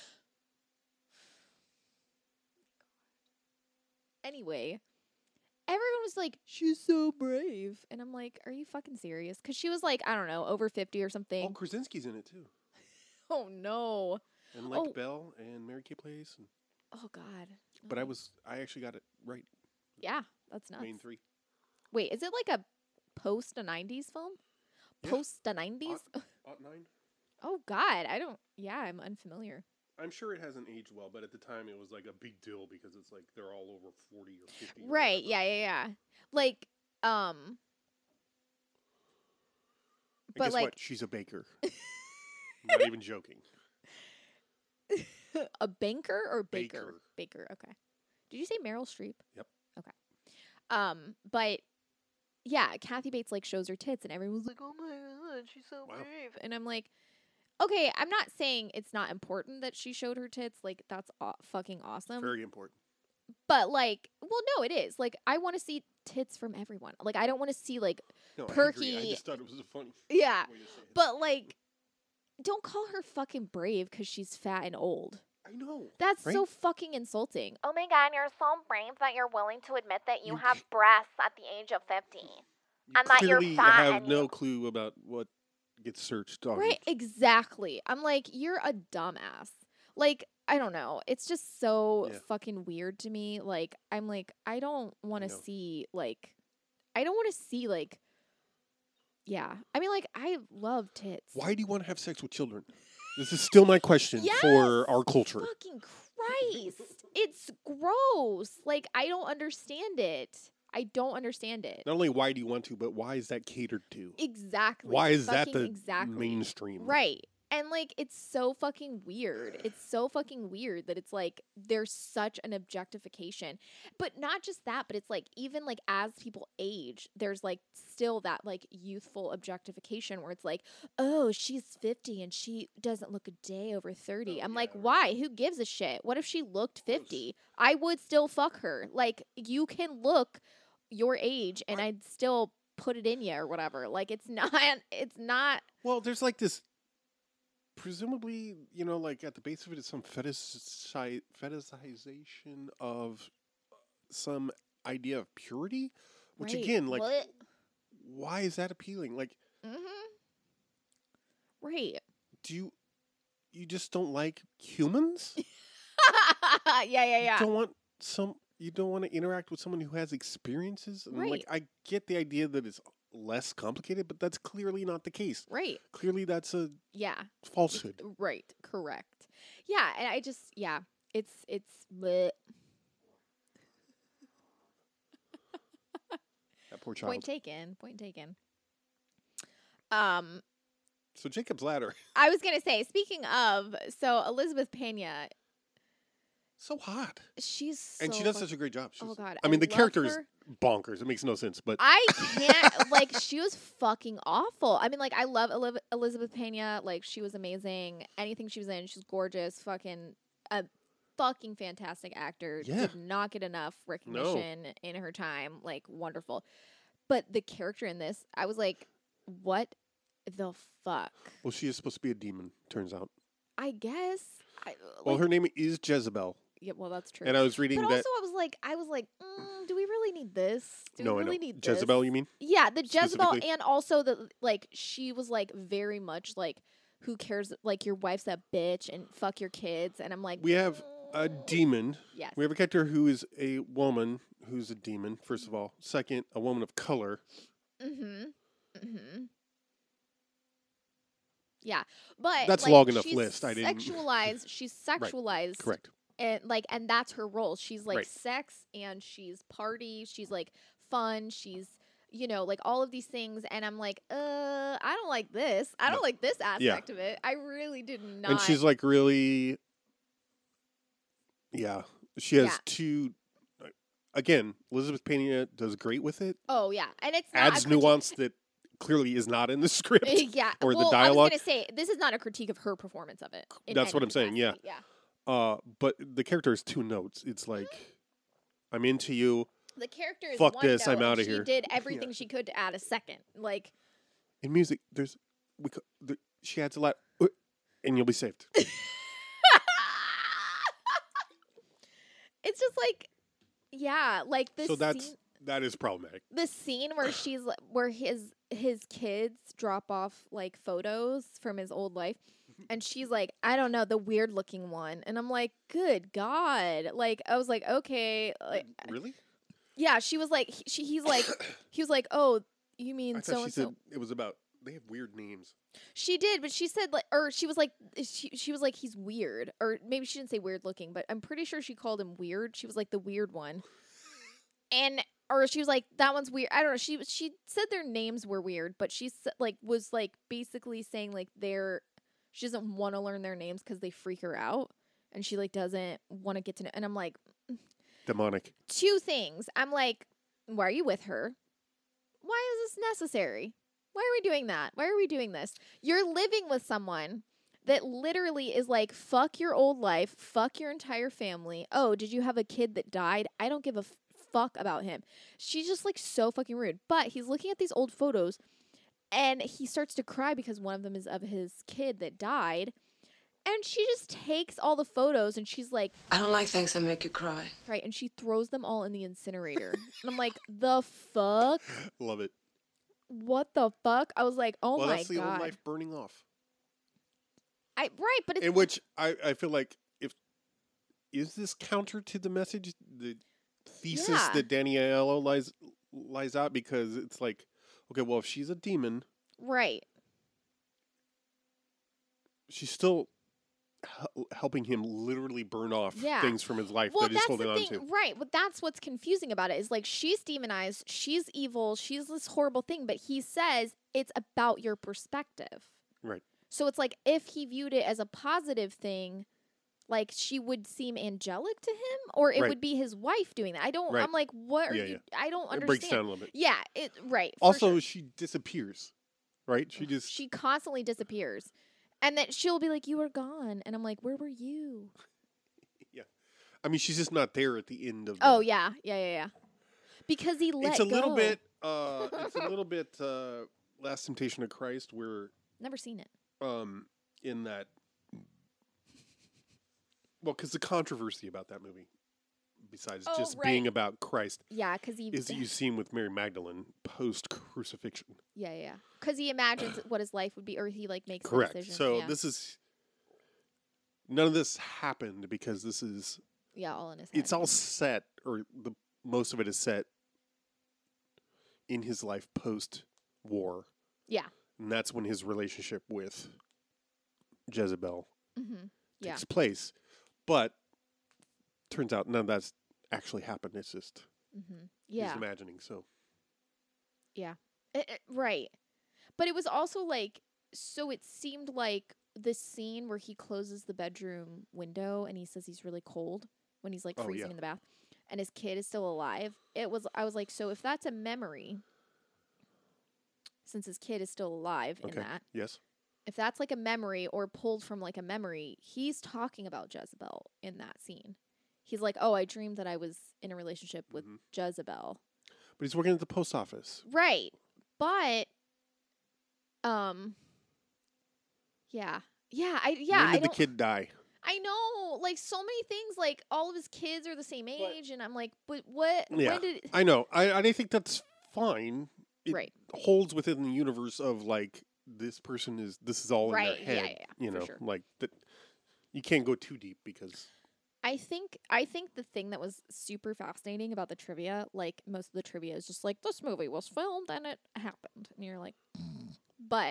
S1: Anyway, everyone was like, she's so brave. And I'm like, are you fucking serious? Because she was like, I don't know, over 50 or
S2: Oh,
S1: something.
S2: Krasinski's in it too.
S1: Oh, no.
S2: And Lake Bell and Mary Kay Place. And,
S1: Oh, God.
S2: but I actually got it right.
S1: Yeah, that's nuts.
S2: Main three.
S1: Wait, is it like a post a 90s film?
S2: Yeah.
S1: Post a 90s?
S2: Ought 9.
S1: Oh, God. I'm unfamiliar.
S2: I'm sure it hasn't aged well, but at the time it was like a big deal because it's like they're all over 40 or 50.
S1: Right. Yeah. Like,
S2: I
S1: but
S2: guess
S1: like
S2: what? She's a baker. Not even joking.
S1: a banker or baker?
S2: Baker.
S1: Baker. Okay. Did you say Meryl Streep?
S2: Yep.
S1: Okay. But yeah, Kathy Bates like shows her tits and everyone's like, "Oh my God, she's so brave." And I'm like, "Okay, I'm not saying it's not important that she showed her tits. Like that's fucking awesome."
S2: Very important.
S1: But like, well, no, it is. Like I want to see tits from everyone. Like I don't want to see like
S2: No,
S1: perky.
S2: I agree. I just thought it was a funny
S1: yeah.
S2: way to say it.
S1: But like don't call her fucking brave cuz she's fat and old.
S2: I know.
S1: That's
S2: right?
S1: so fucking insulting.
S4: Oh my God, you're so brave that you're willing to admit that you have breasts at the age of 50.
S2: You
S4: and that you're
S2: clearly
S4: fat
S2: have
S4: and
S2: no
S4: you-
S2: clue about what gets searched on.
S1: Right, exactly. I'm like, you're a dumbass. Like, I don't know. It's just so fucking weird to me. Like, I'm like, I don't want to see, like, yeah. I mean, like, I love tits.
S2: Why do you want to have sex with children? This is still my question for our culture.
S1: Fucking Christ. It's gross. Like, I don't understand it. I don't understand it.
S2: Not only why do you want to, but why is that catered to?
S1: Exactly.
S2: Why is that the
S1: exactly.
S2: mainstream?
S1: Right. And like it's so fucking weird. It's so fucking weird that it's like there's such an objectification. But not just that, but it's like even like as people age, there's like still that like youthful objectification where it's like, "Oh, she's 50 and she doesn't look a day over 30." I'm like, "Why? Who gives a shit? What if she looked 50? I would still fuck her." Like you can look your age and I'd still put it in you or whatever. Like it's not
S2: Well, there's like this presumably, like at the base of it is some fetishization of some idea of purity, which
S1: right.
S2: again, like,
S1: what?
S2: Why is that appealing? Like,
S1: right.
S2: Do you just don't like humans?
S1: Yeah.
S2: You don't want to interact with someone who has experiences, and
S1: right.
S2: like I get the idea that it's less complicated, but that's clearly not the case.
S1: Right.
S2: Clearly that's a falsehood.
S1: Right. Correct. Yeah, and I just it's bleh.
S2: That poor child.
S1: Point taken.
S2: So Jacob's Ladder.
S1: I was gonna say, speaking of, so Elizabeth Pena,
S2: So hot.
S1: She's so
S2: And she does
S1: fuck-
S2: such a great job.
S1: Oh God,
S2: I mean, the
S1: love
S2: character is
S1: her.
S2: bonkers. It makes no sense, but
S1: I can't like she was fucking awful. I mean, like I love Elizabeth Pena. Like she was amazing. Anything she was in, she's gorgeous. Fucking a fucking fantastic actor.
S2: Yeah.
S1: Did not get enough recognition in her time. Like wonderful. But the character in this, I was like, what the fuck?
S2: well, she is supposed to be a demon. Turns out.
S1: I guess.
S2: Well,
S1: Like,
S2: her name is Jezebel,
S1: yeah, well, that's true.
S2: and I was reading
S1: But
S2: that.
S1: also, I was like, do we really need this? Do
S2: No,
S1: we
S2: I
S1: really
S2: know.
S1: need this?
S2: Jezebel, you mean?
S1: Yeah, the Jezebel,
S2: Specifically?
S1: and also the like she was like very much like, who cares? Like your wife's a bitch and fuck your kids, and I'm like,
S2: We have a demon.
S1: yes,
S2: We have a character who is a woman who's a demon. First of all, second, a woman of color.
S1: yeah, but
S2: That's
S1: like,
S2: long enough
S1: she's
S2: list. I didn't-
S1: sexualized. She's sexualized,
S2: Correct.
S1: and that's her role. She's like
S2: Right.
S1: sex and she's party. She's like fun. She's like all of these things, and I'm like, I don't like this. I don't
S2: No.
S1: like this aspect of it. I really did not.
S2: And she's like really. Yeah, she has
S1: Yeah.
S2: two. Again, Elizabeth Pena does great with it.
S1: oh yeah, and it's not
S2: Adds
S1: a critique-
S2: nuance that clearly is not in the script.
S1: Yeah,
S2: or the
S1: well, I
S2: dialogue.
S1: was gonna say this is not a critique of her performance of it. in
S2: That's what
S1: any
S2: I'm saying, yeah.
S1: capacity. Yeah.
S2: But the character is two notes. It's like, I'm into you.
S1: The character is
S2: Fuck
S1: one
S2: this,
S1: note,
S2: I'm
S1: and
S2: outta
S1: she
S2: here.
S1: did everything she could to add a second. Like,
S2: In music, she adds a lot, and you'll be saved.
S1: it's just like, yeah, like this.
S2: So that is problematic.
S1: The scene where where his kids drop off like photos from his old life, and she's like, I don't know, the weird looking one, and I'm like, good God, like I was like, okay, like
S2: Really?
S1: yeah, she was like, he's like, he was like, oh, you
S2: I
S1: mean
S2: thought
S1: so
S2: she
S1: and
S2: said
S1: so.
S2: it was about. They have weird names.
S1: She did, but she said like, or she was like, she was like, he's weird, or maybe she didn't say weird looking, but I'm pretty sure she called him weird. She was like the weird one, or she was like that one's weird. I don't know. She said their names were weird, but she was like basically saying like she doesn't want to learn their names because they freak her out, and she like doesn't want to get to know. And I'm like,
S2: Demonic.
S1: two things. I'm like, why are you with her? Why is this necessary? Why are we doing that? Why are we doing this? You're living with someone that literally is like, fuck your old life, fuck your entire family. Oh, did you have a kid that died? I don't give a fuck about him. She's just like so fucking rude. But he's looking at these old photos and he starts to cry because one of them is of his kid that died. And she just takes all the photos and she's like,
S5: I don't like things that make you cry.
S1: right, and she throws them all in the incinerator. And I'm like, the fuck?
S2: Love it.
S1: What the fuck? I was like, oh
S2: Well,
S1: my
S2: that's the
S1: God.
S2: old life burning off.
S1: Right, but it's
S2: In which I feel like is this counter to the message, the thesis
S1: Yeah.
S2: that Danny Aiello lies out, because it's like, okay, well, if she's a demon,
S1: right.
S2: she's still helping him literally burn off
S1: Yeah.
S2: things from his life
S1: Well,
S2: that he's
S1: that's
S2: holding
S1: the
S2: on
S1: thing,
S2: to.
S1: right? But that's what's confusing about it is like she's demonized, she's evil, she's this horrible thing, but he says it's about your perspective.
S2: Right.
S1: So it's like if he viewed it as a positive thing, like she would seem angelic to him, or it
S2: Right.
S1: would be his wife doing that. I don't.
S2: Right.
S1: I'm like, what are
S2: Yeah,
S1: you? I don't
S2: It
S1: understand.
S2: breaks down a little bit.
S1: Yeah. It right. for
S2: Also,
S1: sure.
S2: she disappears, right? She just
S1: She constantly disappears, and then she'll be like, "You were gone," and I'm like, "Where were you?"
S2: I mean, she's just not there at the end of.
S1: Oh
S2: the,
S1: yeah. Because he let
S2: it's a
S1: go.
S2: little bit. It's a little bit. Last Temptation of Christ, where
S1: Never seen it.
S2: in that. Well, because the controversy about that movie, besides
S1: Oh,
S2: just
S1: right.
S2: being about Christ,
S1: Yeah, because he.
S2: is that you see him with Mary Magdalene post crucifixion.
S1: Yeah. Because he imagines what his life would be, or he like makes the
S2: Correct.
S1: decision.
S2: So
S1: yeah.
S2: this is. None of this happened because this is.
S1: Yeah, all in his head.
S2: It's all set, or most of it is set in his life post war.
S1: Yeah.
S2: And that's when his relationship with Jezebel
S1: Mm-hmm. Yeah.
S2: takes place. But turns out none of that's actually happened. It's just
S1: Mm-hmm.
S2: he's
S1: Yeah.
S2: imagining. So
S1: Right. But it was also like, so it seemed like the scene where he closes the bedroom window and he says he's really cold. when he's like
S2: Oh,
S1: freezing
S2: yeah.
S1: in the bath, and his kid is still alive. I was like, so if that's a memory, since his kid is still alive in
S2: Okay.
S1: that,
S2: Yes.
S1: if that's like a memory or pulled from like a memory, he's talking about Jezebel in that scene. He's like, oh, I dreamed that I was in a relationship with
S2: Mhm.
S1: Jezebel.
S2: But he's working at the post office.
S1: Right. But yeah. Yeah,
S2: When
S1: I
S2: did the
S1: don't
S2: kid die?
S1: I know, like so many things, like all of his kids are the same age, and I'm like, but what
S2: Yeah.
S1: when did
S2: I know. I think that's fine. It
S1: Right.
S2: holds within the universe of like this is all in
S1: Right,
S2: their
S1: yeah,
S2: head.
S1: yeah,
S2: You
S1: for
S2: know,
S1: sure.
S2: like that. You can't go too deep because
S1: I think the thing that was super fascinating about the trivia, like most of the trivia is just like this movie was filmed and it happened. And you're like but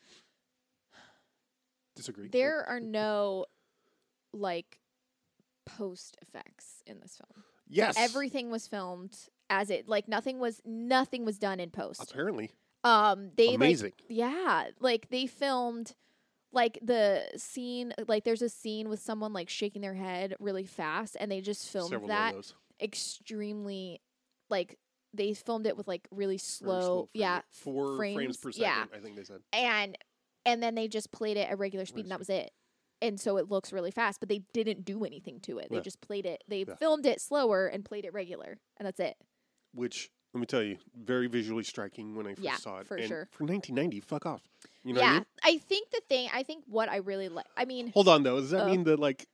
S2: disagree.
S1: there are no like post effects in this film.
S2: Yes.
S1: Everything was filmed as it like nothing was done in post.
S2: Apparently.
S1: They
S2: Amazing.
S1: like they filmed like the scene, like there's a scene with someone like shaking their head really fast, and they just filmed
S2: Several
S1: that
S2: of those.
S1: extremely, like they filmed it with like really
S2: Very
S1: slow,
S2: frame. 4 frames per second.
S1: yeah,
S2: I think they said.
S1: and then they just played it at regular speed, and that
S2: Regular
S1: was it. And so it looks really fast, but they didn't do anything to it. They
S2: Yeah.
S1: just played it. They
S2: Yeah.
S1: filmed it slower and played it regular, and that's it.
S2: Which let me tell you, very visually striking when I first
S1: Yeah,
S2: saw it.
S1: for
S2: And
S1: sure.
S2: For 1990, fuck off. You know
S1: Yeah,
S2: what I mean?
S1: I think what I really like. I mean,
S2: Hold on though. Does that
S1: Uh.
S2: mean that like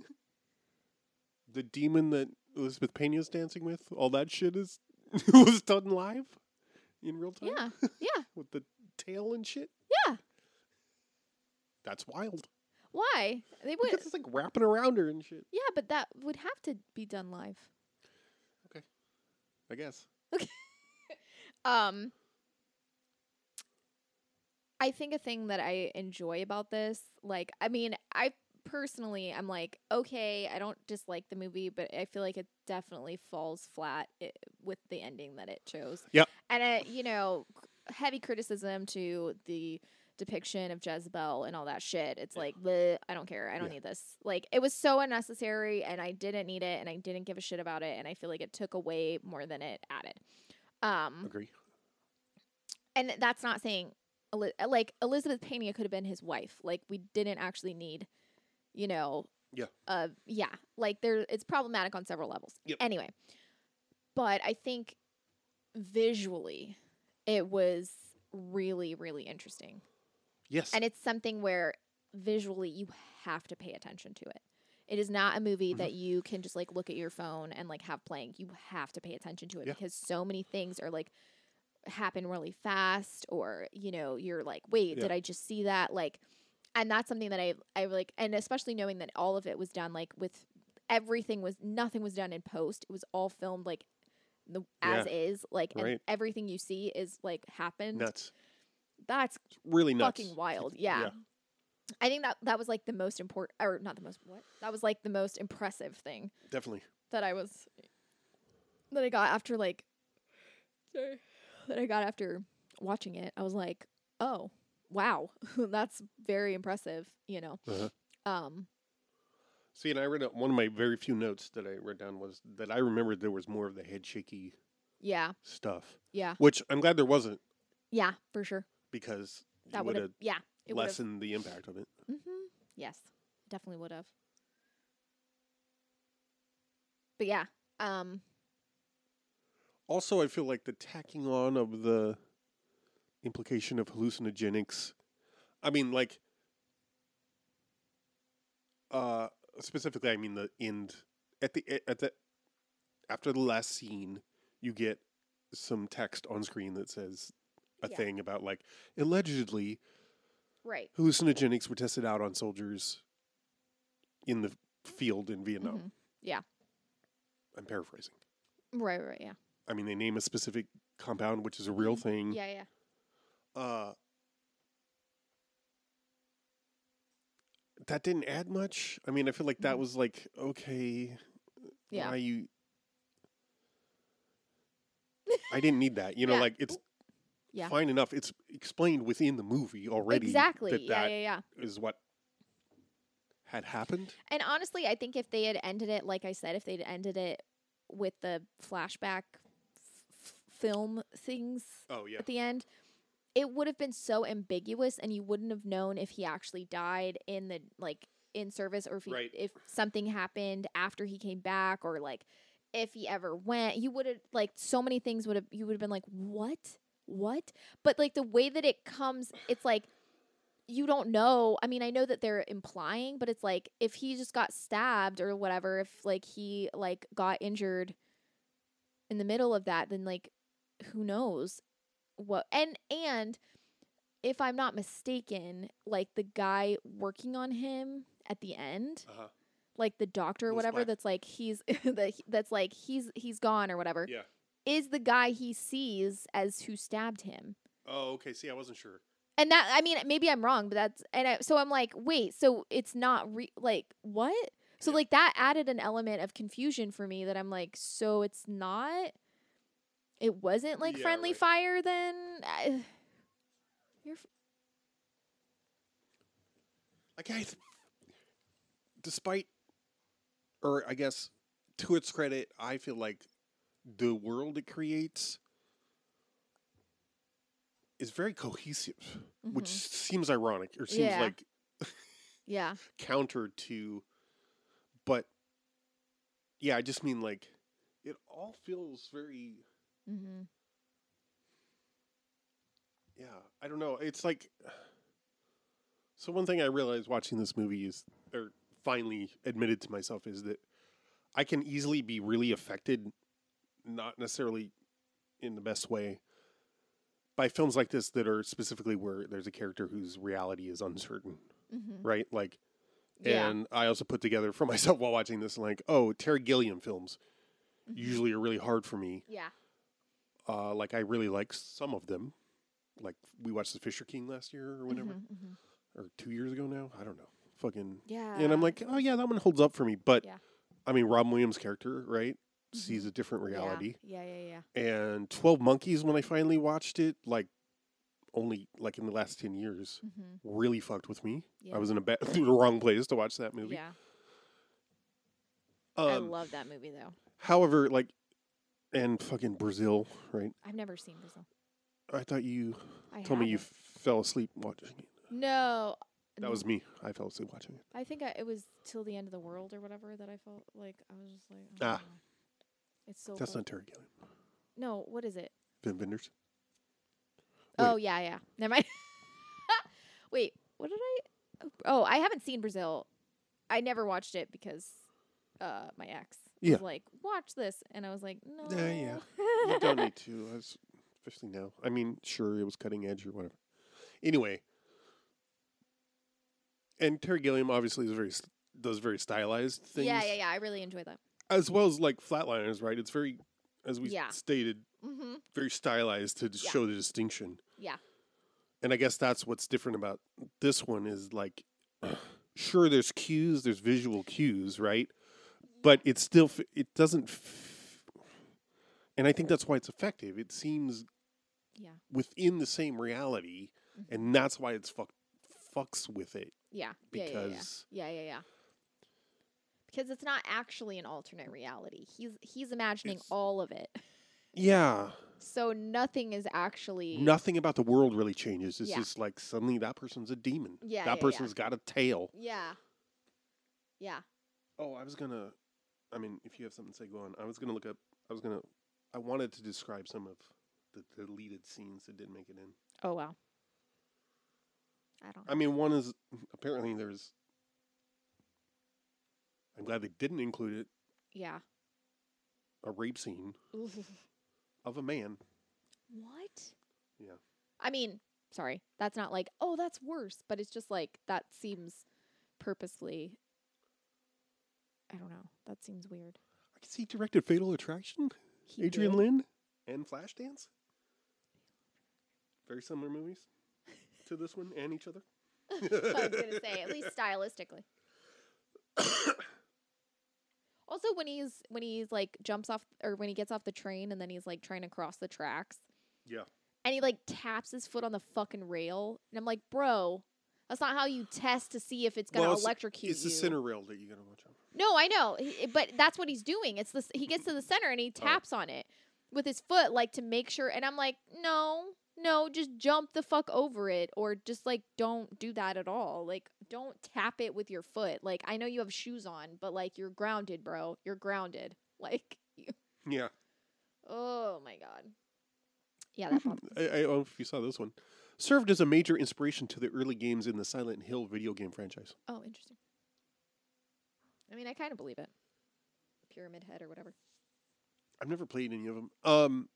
S2: the demon that Elizabeth Pena's dancing with, all that shit is was done live in real time?
S1: yeah, yeah.
S2: With the tail and shit?
S1: Yeah.
S2: That's wild.
S1: Why they would?
S2: Because it's like wrapping around her and shit.
S1: Yeah, but that would have to be done live.
S2: I guess.
S1: I think a thing that I enjoy about this, like, I mean, I personally, I'm like, okay, I don't dislike the movie, but I feel like it definitely falls flat with the ending that it chose.
S2: Yep.
S1: And, heavy criticism to the depiction of Jezebel and all that shit. It's like, bleh, I don't care. I don't
S2: Yeah.
S1: need this. Like, it was so unnecessary, and I didn't need it, and I didn't give a shit about it, and I feel like it took away more than it added.
S2: Agree.
S1: And that's not saying like Elizabeth Pena could have been his wife. Like we didn't actually need,
S2: Yeah.
S1: like it's problematic on several levels.
S2: Yep.
S1: Anyway, but I think visually it was really, really interesting.
S2: Yes.
S1: And it's something where visually you have to pay attention to it. It is not a movie that you can just like look at your phone and like have playing. You have to pay attention to it
S2: Yeah.
S1: because so many things are like happen really fast, or you're like, wait,
S2: Yeah.
S1: did I just see that? Like, and that's something that I like, and especially knowing that all of it was done like with nothing was done in post. It was all filmed like as is, like, and
S2: Right.
S1: everything you see is like happened.
S2: Nuts.
S1: That's
S2: It's really nuts.
S1: fucking wild. Yeah. I think that was like the most important, or not the most, what? That was like the most impressive thing
S2: Definitely.
S1: that I got after like, sorry, that I got after watching it. I was like, oh, wow, that's very impressive,
S2: Uh-huh. See, and I read one of my very few notes that I wrote down was that I remembered there was more of the head shaky
S1: Yeah,
S2: stuff,
S1: yeah,
S2: which I'm glad there wasn't
S1: yeah, for sure.
S2: because
S1: That
S2: it
S1: would
S2: would
S1: have,
S2: have
S1: yeah, it would have.
S2: lessened the impact of it.
S1: Yes, definitely would have. But yeah,
S2: Also, I feel like the tacking on of the implication of hallucinogenics. I mean, like, specifically, I mean the end at the after the last scene, you get some text on screen that says a
S1: Yeah.
S2: thing about like allegedly
S1: right.
S2: hallucinogenics were tested out on soldiers in the field in Vietnam.
S1: Mhm. Yeah.
S2: I'm paraphrasing.
S1: Right, yeah.
S2: I mean, they name a specific compound, which is a real thing.
S1: Yeah.
S2: That didn't add much. I mean, I feel like that was like, okay,
S1: Yeah.
S2: why you... I didn't need that.
S1: Yeah.
S2: Like, it's
S1: Yeah.
S2: fine enough. It's explained within the movie already.
S1: Exactly.
S2: That
S1: Yeah.
S2: is what had happened.
S1: And honestly, I think if they had ended it, like I said, if they'd ended it with the flashback film things
S2: Oh yeah.
S1: at the end, it would have been so ambiguous, and you wouldn't have known if he actually died in the in service, or if
S2: Right.
S1: if something happened after he came back, or like if he ever went. You would have so many things would have you would have been like, what? But like the way that it comes, it's like you don't know. I mean, I know that they're implying, but it's like if he just got stabbed or whatever, if like he like got injured in the middle of that, then like who knows what. And if I'm not mistaken, like the guy working on him at the end, like the doctor or
S2: Who's
S1: whatever,
S2: black.
S1: that's like he's that's like he's gone or whatever,
S2: Yeah.
S1: is the guy he sees as who stabbed him.
S2: Oh, okay. See, I wasn't sure.
S1: And that, I mean, maybe I'm wrong, but so I'm like, wait, so it's not like what? So like that added an element of confusion for me, that I'm like, so it's not, it wasn't like
S2: Yeah,
S1: friendly
S2: right.
S1: fire then?
S2: Like despite, or I guess to its credit, I feel like the world it creates is very cohesive, which seems ironic or seems
S1: Yeah.
S2: like
S1: Yeah.
S2: counter to, but yeah, I just mean like it all feels very,
S1: Mm-hmm.
S2: yeah, I don't know. It's like, so one thing I realized watching this movie is, or finally admitted to myself, is that I can easily be really affected, not necessarily in the best way, by films like this that are specifically where there's a character whose reality is uncertain,
S1: Mm-hmm.
S2: right? Like,
S1: Yeah.
S2: and I also put together for myself while watching this, like, oh, Terry Gilliam films usually are really hard for me.
S1: Yeah.
S2: Like, I really like some of them. Like, we watched The Fisher King last year or whenever, or 2 years ago now. I don't know. Fucking.
S1: Yeah.
S2: And I'm like, oh, yeah, that one holds up for me. But,
S1: Yeah.
S2: I mean, Robin Williams' character, right, sees a different reality.
S1: Yeah.
S2: And 12 Monkeys, when I finally watched it, like, only, like, in the last 10 years,
S1: Mm-hmm.
S2: really fucked with me.
S1: Yeah.
S2: I was in the wrong place to watch that movie.
S1: Yeah. I
S2: Um,
S1: love that movie though.
S2: however, like, and fucking Brazil, right?
S1: I've never seen Brazil.
S2: I thought you
S1: I
S2: told me you
S1: haven't.
S2: fell asleep watching it.
S1: No.
S2: That was me. I fell asleep watching it.
S1: I think it was Till the End of the World or whatever that I felt like I was just like,
S2: Ah.
S1: know. It's so.
S2: That's
S1: cool.
S2: not Terry Gilliam.
S1: No, what is it?
S2: Vin Vendors.
S1: Oh yeah. Never mind. Wait, what did I? Oh, I haven't seen Brazil. I never watched it because my ex
S2: Yeah.
S1: was like, "Watch this," and I was like, "No."
S2: Yeah. You don't need to, especially now. I mean, sure, it was cutting edge or whatever. Anyway, and Terry Gilliam obviously is does very stylized things.
S1: Yeah. I really enjoy that.
S2: As well as like Flatliners, right? It's very, as we
S1: Yeah.
S2: stated,
S1: Mm-hmm.
S2: very stylized to
S1: Yeah.
S2: show the distinction.
S1: Yeah.
S2: And I guess that's what's different about this one is like, sure, there's cues, there's visual cues, right? But it still, it doesn't, and I think that's why it's effective. It seems
S1: Yeah.
S2: within the same reality, and that's why it's fucks with it.
S1: Yeah.
S2: Because
S1: Yeah. Because it's not actually an alternate reality. He's imagining
S2: It's-
S1: all of it.
S2: yeah,
S1: So nothing is actually.
S2: nothing about the world really changes. It's
S1: Yeah.
S2: just like suddenly that person's a demon.
S1: Yeah,
S2: that
S1: yeah,
S2: person's got a tail.
S1: Yeah. Yeah.
S2: Oh, I mean, if you have something to say, go on. I wanted to describe some of the deleted scenes that didn't make it in.
S1: Oh wow. I don't.
S2: I mean, one is apparently I'm glad they didn't include it,
S1: Yeah.
S2: a rape scene of a man.
S1: What?
S2: Yeah.
S1: I mean, sorry. That's not like, oh, that's worse, but it's just like that seems purposefully. I don't know. That seems weird.
S2: I can see he directed Fatal Attraction,
S1: He
S2: Adrian
S1: did?
S2: Lynn, and Flashdance. Very similar movies to this one and each other.
S1: I was gonna say, at least stylistically. Also, when he's like jumps off, or when he gets off the train and then he's like trying to cross the tracks,
S2: Yeah.
S1: and he like taps his foot on the fucking rail, and I'm like, bro, That's not how you test to see if it's going to electrocute
S2: it's
S1: you.
S2: the center rail that you got to watch out.
S1: No, I know, but that's what he's doing. It's this. He gets to the center and he taps on it with his foot, like to make sure. And I'm like, no, just jump the fuck over it, or just like don't do that at all. Like, don't tap it with your foot. Like, I know you have shoes on, but like you're grounded, bro. You're grounded. Like,
S2: Yeah.
S1: Oh my god. Yeah, that bothered me.
S2: I don't know if you saw this one. Served as a major inspiration to the early games in the Silent Hill video game franchise.
S1: Oh, interesting. I mean, I kind of believe it. Pyramid Head or whatever.
S2: I've never played any of them.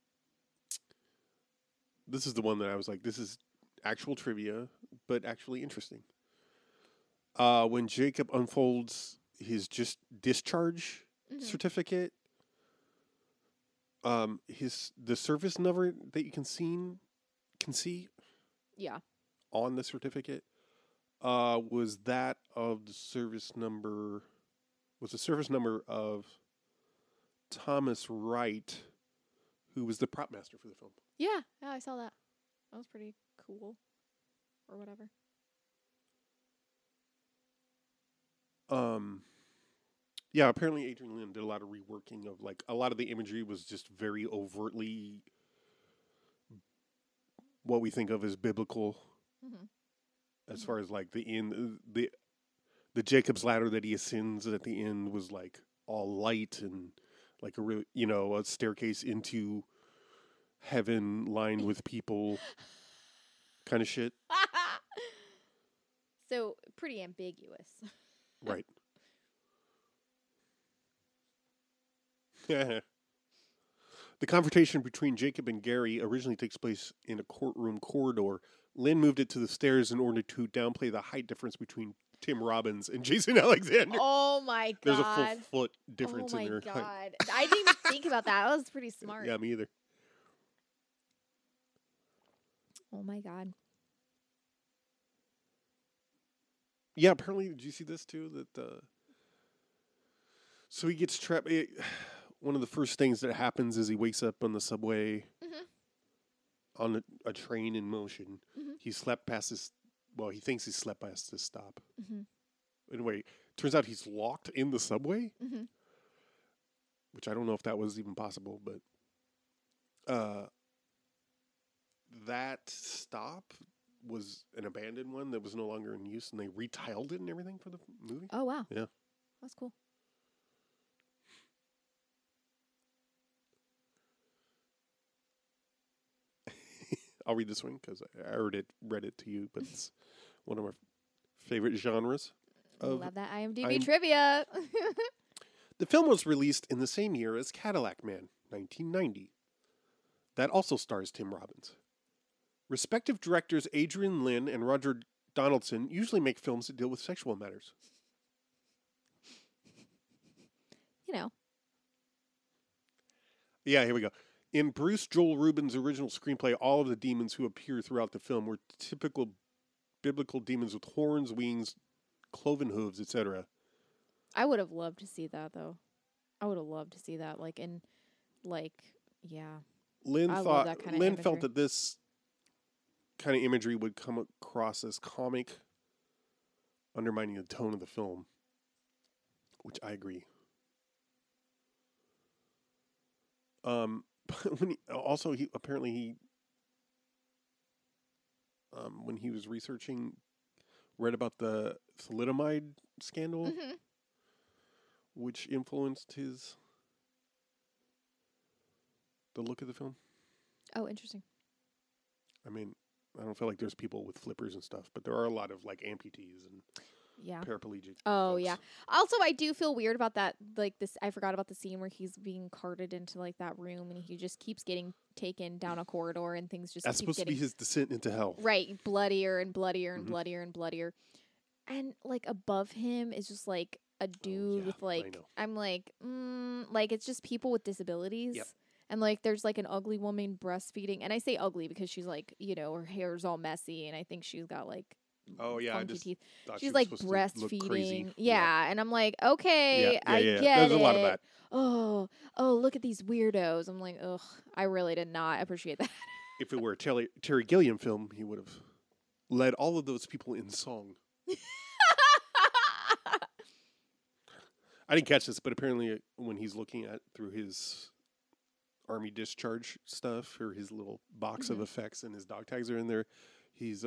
S2: This is the one that I was like, this is actual trivia, but actually interesting. When Jacob unfolds his discharge certificate, the service number that you can see
S1: Yeah.
S2: on the certificate was that of the service number of Thomas Wright, who was the prop master for the film.
S1: Yeah, I saw that. That was pretty cool. Or whatever.
S2: Yeah, apparently Adrian Lin did a lot of reworking of, like, a lot of the imagery was just very overtly what we think of as biblical. As far as, like, the Jacob's ladder that he ascends at the end was, like, all light and, like, a staircase into heaven lined with people kind of shit.
S1: So, pretty ambiguous.
S2: Right. The confrontation between Jacob and Gary originally takes place in a courtroom corridor. Lynn moved it to the stairs in order to downplay the height difference between Tim Robbins and Jason Alexander.
S1: Oh my god.
S2: There's a full foot difference in their
S1: height.
S2: height.
S1: Oh my god. I didn't even think about that. That was pretty smart.
S2: Yeah, me either.
S1: Oh my god.
S2: Yeah, apparently, did you see this too? That so he gets trapped. One of the first things that happens is he wakes up on the subway, on a train in motion. He slept past this. Well, he thinks he slept past this stop. Anyway, turns out he's locked in the subway, which I don't know if that was even possible, but that stop was an abandoned one that was no longer in use, and they retiled it and everything for the movie.
S1: Oh, wow.
S2: Yeah.
S1: That's cool.
S2: I'll read this one because I already read it to you, but it's one of our favorite genres.
S1: Love that IMDb trivia.
S2: The film was released in the same year as Cadillac Man, 1990. That also stars Tim Robbins. Respective directors Adrian Lin and Roger Donaldson usually make films that deal with sexual matters.
S1: You know.
S2: Yeah, here we go. In Bruce Joel Rubin's original screenplay, all of the demons who appear throughout the film were typical biblical demons with horns, wings, cloven hooves, etc.
S1: I would have loved to see that, though. I would have loved to see that, yeah.
S2: Lynn
S1: I love that kind of
S2: Lynn felt
S1: imagery.
S2: that this kind of imagery would come across as comic, undermining the tone of the film, which I agree. When he was researching, read about the thalidomide scandal, which influenced the look of the film.
S1: Oh, interesting.
S2: I mean, I don't feel like there's people with flippers and stuff, but there are a lot of, like, amputees and paraplegic.
S1: Oh,
S2: folks.
S1: yeah. Also, I do feel weird about that. Like, I forgot about the scene where he's being carted into, like, that room and he just keeps getting taken down a corridor and things just
S2: That's
S1: keep
S2: supposed to be his descent into hell.
S1: Right, bloodier and bloodier and bloodier and bloodier. And, like, above him is just, like, a dude with, like, I'm like, it's just people with disabilities.
S2: Yep.
S1: And, like, there's, like, an ugly woman breastfeeding. And I say ugly because she's, like, her hair's all messy. And I think she's got, like,
S2: Oh, yeah.
S1: funky teeth.
S2: Thought
S1: She's,
S2: she was
S1: like,
S2: supposed to look crazy.
S1: breastfeeding. Yeah. And I'm like, okay, I get
S2: There's
S1: it.
S2: a lot of that.
S1: Oh, look at these weirdos. I'm like, ugh, I really did not appreciate that.
S2: If it were a Terry Gilliam film, he would have led all of those people in song. I didn't catch this, but apparently when he's looking at through his army discharge stuff or his little box of effects and his dog tags are in there, he's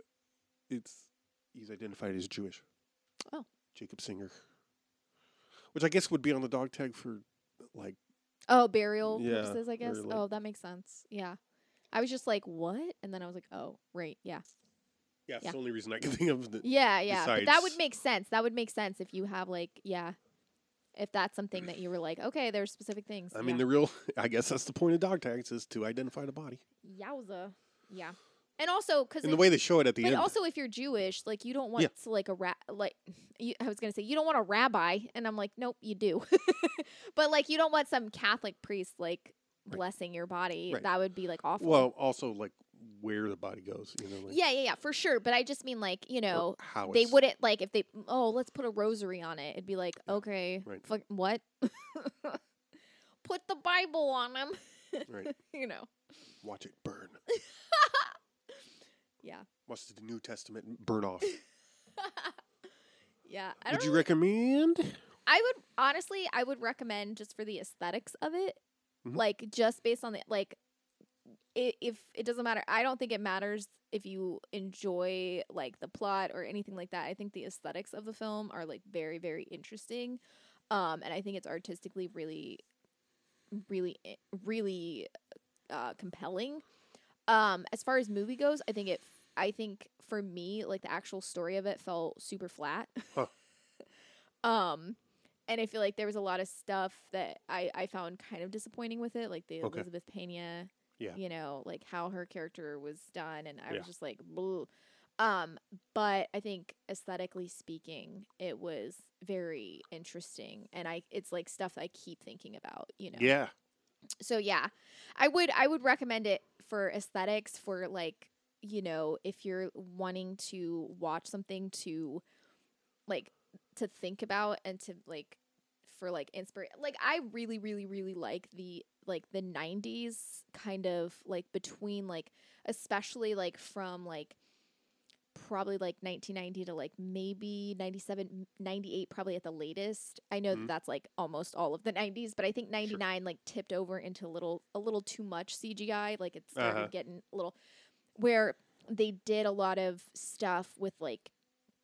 S2: identified as Jewish.
S1: Oh.
S2: Jacob Singer. Which I guess would be on the dog tag for like
S1: burial
S2: Yeah,
S1: purposes, I guess.
S2: or like-
S1: That makes sense. Yeah. I was just like, what? And then I was like, oh, right, yeah.
S2: yeah, it's
S1: Yeah.
S2: the only reason I can think of.
S1: Yeah. But that would
S2: Besides-
S1: make sense. That would make sense if you have like, if that's something that you were like, okay, there's specific things.
S2: I mean, the real. I guess that's the point of dog tags is to identify the body.
S1: Yowza. Yeah. And also, because
S2: And the way they show it at the
S1: but
S2: end.
S1: also, if you're Jewish, like you don't want to like I was gonna say you don't want a rabbi, and I'm like, nope, you do. But like you don't want some Catholic priest like blessing your body.
S2: Right.
S1: That would be like awful.
S2: well, also like where the body goes. Like,
S1: yeah, for sure. But I just mean like
S2: or how
S1: they
S2: it's-
S1: wouldn't like if they let's put a rosary on it. It'd be like okay,
S2: Right.
S1: fuck, what? Put the Bible on him.
S2: Right. Watch it burn.
S1: Yeah.
S2: Watch the New Testament burn off.
S1: Yeah. I
S2: Would
S1: don't
S2: you
S1: really-
S2: recommend?
S1: I would recommend just for the aesthetics of it,
S2: Mhm.
S1: like just based on the like, if it doesn't matter. I don't think it matters if you enjoy like the plot or anything like that. I think the aesthetics of the film are like very, very interesting, and I think it's artistically really, really, really compelling. As far as movie goes, I think for me, like the actual story of it felt super flat.
S2: Huh.
S1: And I feel like there was a lot of stuff that I found kind of disappointing with it, like the
S2: Okay.
S1: Elizabeth Pena,
S2: Yeah.
S1: like how her character was done, and I
S2: Yeah.
S1: was just like, bleh. But I think aesthetically speaking, it was very interesting, and it's like stuff I keep thinking about,
S2: Yeah.
S1: So yeah, I would recommend it for aesthetics, for like, if you're wanting to watch something to like to think about and to like for like inspiration. Like I really, really, really like the 90s kind of like between like especially like from like probably like 1990 to like maybe 97, 98 probably at the latest. I know that that's like almost all of the 90s, but I think 99 like tipped over into a little too much CGI. Like it started getting a little where they did a lot of stuff with like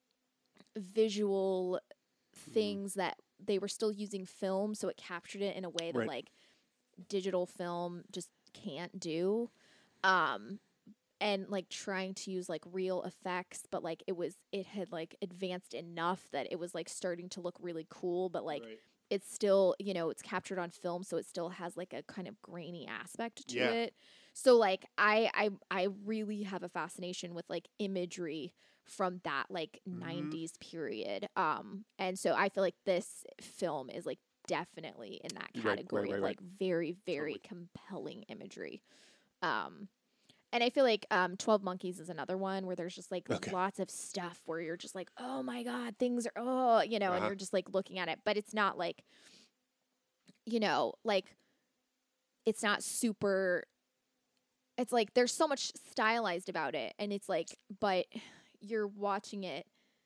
S1: visual things that they were still using film, so it captured it in a way that
S2: Right.
S1: like digital film just can't do. And like trying to use like real effects, but like it had like advanced enough that it was like starting to look really cool, but like
S2: Right.
S1: it's still, it's captured on film, so it still has like a kind of grainy aspect to
S2: Yeah.
S1: it. So like I really have a fascination with like imagery from that like 90s period. And so I feel like this film is like definitely in that
S2: Right,
S1: category
S2: right,
S1: of
S2: right.
S1: like very, very
S2: Totally.
S1: compelling imagery. And I feel like 12 Monkeys is another one where there's just like
S2: Okay.
S1: lots of stuff where you're just like, oh my God, things are, and you're just like looking at it. But it's not like, like it's not super, it's like there's so much stylized about it. And it's like, but you're watching it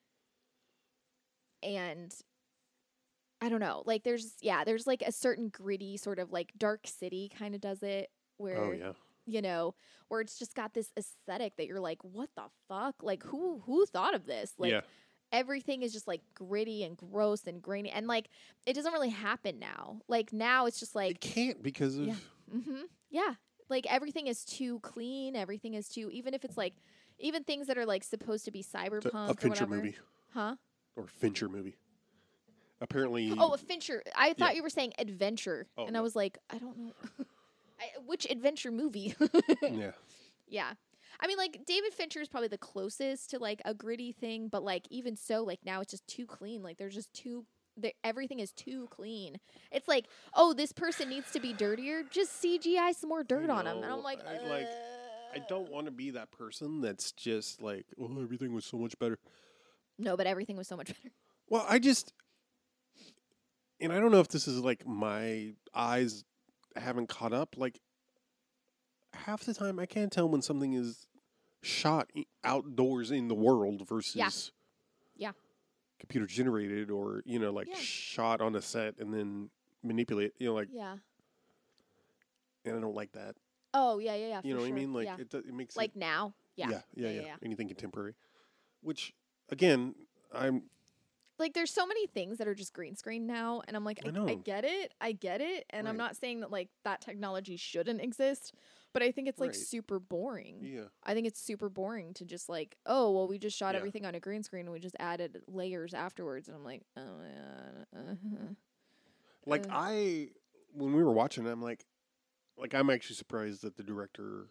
S1: and I don't know, like there's like a certain gritty sort of like Dark City kind of does it where
S2: Oh yeah.
S1: where it's just got this aesthetic that you're like, what the fuck? Like, who thought of this? Like,
S2: Yeah.
S1: everything is just like gritty and gross and grainy, and like it doesn't really happen now. Like now, it's just like,
S2: It can't because of
S1: yeah, like everything is too clean. Everything is too, even if it's like, even things that are like supposed to be cyberpunk
S2: a
S1: or
S2: Fincher
S1: whatever.
S2: movie
S1: Huh?
S2: or Fincher movie. Apparently.
S1: Oh, a Fincher. I thought
S2: Yeah.
S1: you were saying adventure,
S2: Oh,
S1: and I
S2: no.
S1: was like, I don't know. Which adventure movie?
S2: Yeah.
S1: Yeah. I mean, like, David Fincher is probably the closest to, like, a gritty thing, but, like, even so, like, now it's just too clean. Like, there's just everything is too clean. It's like, oh, this person needs to be dirtier. Just CGI some more dirt on him. And I'm
S2: know.
S1: like,
S2: I don't want to be that person that's just like, oh, everything was so much better.
S1: No, but everything was so much better.
S2: Well, and I don't know if this is like my eyes haven't caught up. Like half the time, I can't tell when something is shot outdoors in the world versus
S1: Yeah.
S2: computer generated or, like
S1: Yeah.
S2: shot on a set and then manipulate,
S1: Yeah.
S2: and I don't like that.
S1: Oh, yeah.
S2: You know
S1: for
S2: what I
S1: sure.
S2: mean? Like
S1: yeah.
S2: it makes
S1: Like
S2: it,
S1: now? Yeah.
S2: yeah. Anything contemporary. Which, again,
S1: Like, there's so many things that are just green screen now, and I'm like,
S2: I know.
S1: I get it, and I'm
S2: Right.
S1: not saying that, like, that technology shouldn't exist, but I think it's, like,
S2: Right.
S1: super boring.
S2: Yeah.
S1: I think it's super boring to just, like, oh, well, we just shot
S2: Yeah.
S1: everything on a green screen, and we just added layers afterwards, and I'm like, oh, yeah,
S2: Like when we were watching it, I'm like I'm actually surprised that the director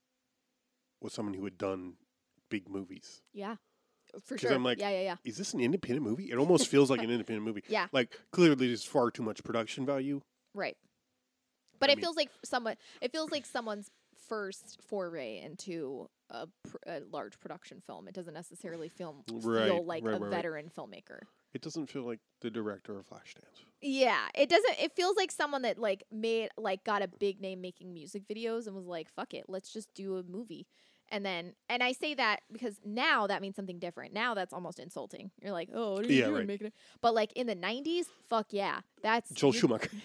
S2: was someone who had done big movies.
S1: yeah, for
S2: 'Cause
S1: sure.
S2: I'm like,
S1: yeah.
S2: Is this an independent movie? It almost feels like an independent movie.
S1: Yeah.
S2: Like clearly there's far too much production value.
S1: Right. But
S2: I
S1: it
S2: mean-
S1: feels like someone's first foray into a large production film. It doesn't necessarily feel
S2: Right,
S1: like
S2: right,
S1: a
S2: right.
S1: veteran filmmaker.
S2: It doesn't feel like the director of Flashdance.
S1: Yeah, it doesn't. It feels like someone that like got a big name making music videos and was like, "Fuck it, let's just do a movie." And I say that because now that means something different. Now that's almost insulting. You're like, "Oh, what are you
S2: Yeah,
S1: doing
S2: right.
S1: making it?" But like in the '90s, fuck yeah, that's
S2: Joel
S1: you-
S2: Schumacher,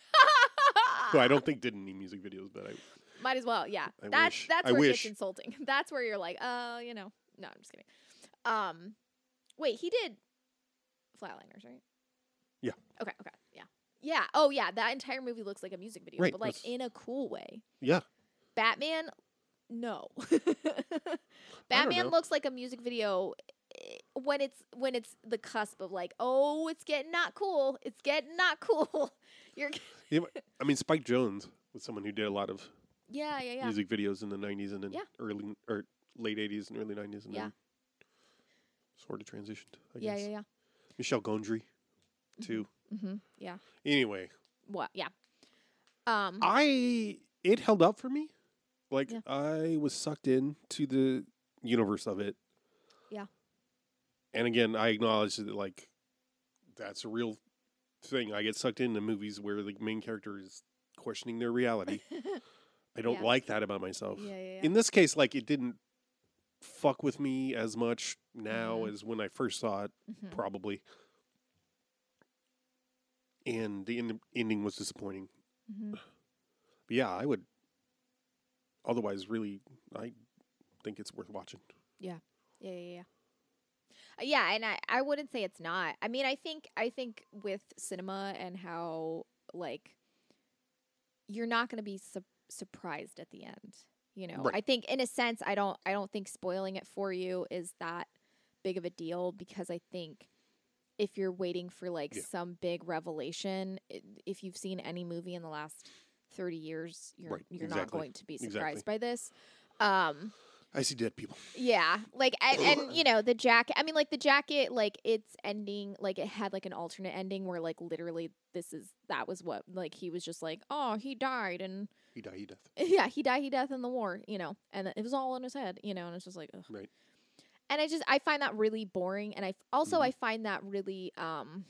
S2: who I don't think did any music videos, but
S1: Might as well, yeah.
S2: I
S1: That's
S2: wish.
S1: that's
S2: I
S1: where it
S2: wish.
S1: gets insulting. That's where you're like, no, I'm just kidding. Wait, he did Flatliners, right?
S2: Yeah.
S1: Okay, yeah. Yeah. Oh yeah, that entire movie looks like a music video,
S2: Right,
S1: but like
S2: that's-
S1: in a cool way.
S2: yeah.
S1: Batman, no.
S2: know.
S1: Batman looks like a music video when it's the cusp of like, oh, it's getting not cool. It's getting not cool. You're
S2: Yeah, but, I mean, Spike Jonze was someone who did a lot of
S1: yeah.
S2: music videos in the 90s and then
S1: Yeah.
S2: early or late 80s and early 90s and
S1: Yeah.
S2: then sort of transitioned, I
S1: Yeah,
S2: guess.
S1: yeah.
S2: Michel Gondry, too.
S1: Mm-hmm. Yeah.
S2: Anyway,
S1: What? Yeah.
S2: it held up for me. Like,
S1: Yeah.
S2: I was sucked in to the universe of it.
S1: Yeah.
S2: And again, I acknowledge that, like, that's a real thing. I get sucked into movies where the main character is questioning their reality. I don't
S1: Yeah.
S2: like that about myself.
S1: Yeah.
S2: In this case, like, it didn't fuck with me as much now
S1: Mhm.
S2: as when I first saw it,
S1: Mhm.
S2: probably. And the ending was disappointing.
S1: Mhm.
S2: But yeah, I would. Otherwise, really, I think it's worth watching.
S1: Yeah, and I wouldn't say it's not. I mean, I think with cinema and how like you're not going to be surprised at the end. You know,
S2: Right.
S1: I think in a sense, I don't think spoiling it for you is that big of a deal because I think if you're waiting for like
S2: Yeah.
S1: some big revelation, if you've seen any movie in the last 30 years, you're
S2: Right,
S1: not
S2: exactly.
S1: going to be
S2: Exactly.
S1: surprised by this.
S2: I see dead people.
S1: Yeah, like and you know the jacket. I mean, like the jacket, like its ending, like it had like an alternate ending where like literally that was what like he was just like, oh, he died and
S2: He died.
S1: yeah, he died in the war, you know, and it was all in his head, you know, and it's just like, ugh.
S2: Right.
S1: And I find that really boring, and I also
S2: Mhm.
S1: I find that really kind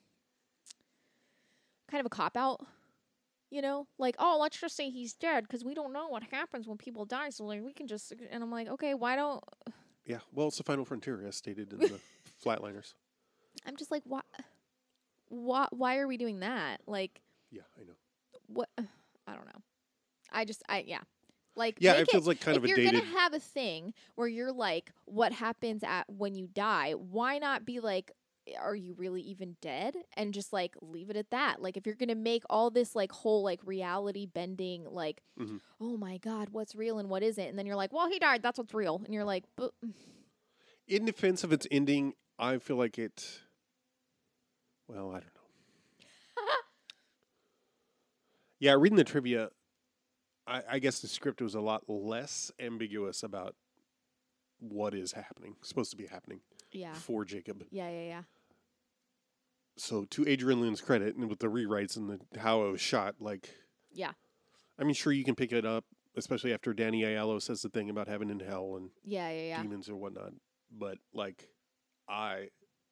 S1: of a cop out. You know, like, oh, let's just say he's dead because we don't know what happens when people die. So, like, we can just, and I'm like, okay, why don't,
S2: Yeah. Well, it's the final frontier, as stated in the Flatliners.
S1: I'm just like, why are we doing that? Like,
S2: Yeah, I know.
S1: what, I don't know. Yeah. Like,
S2: Yeah,
S1: make
S2: it feels like kind
S1: if
S2: of a
S1: you're
S2: dated.
S1: gonna have a thing where you're like, what happens when you die? Why not be like, are you really even dead? And just like leave it at that. Like if you're gonna make all this like whole like reality bending, like,
S2: Mhm.
S1: oh my god, what's real and what isn't? And then you're like, well, he died. That's what's real. And you're like, but
S2: In defense of its ending, I feel like it. Well, I don't know. Yeah, reading the trivia, I guess the script was a lot less ambiguous about what is happening, supposed to be happening
S1: yeah,
S2: for Jacob.
S1: yeah.
S2: So, to Adrian Lynn's credit, and with the rewrites and how it was shot, like,
S1: Yeah.
S2: I mean, sure, you can pick it up, especially after Danny Aiello says the thing about heaven and hell and
S1: Yeah.
S2: demons or whatnot. But, like, I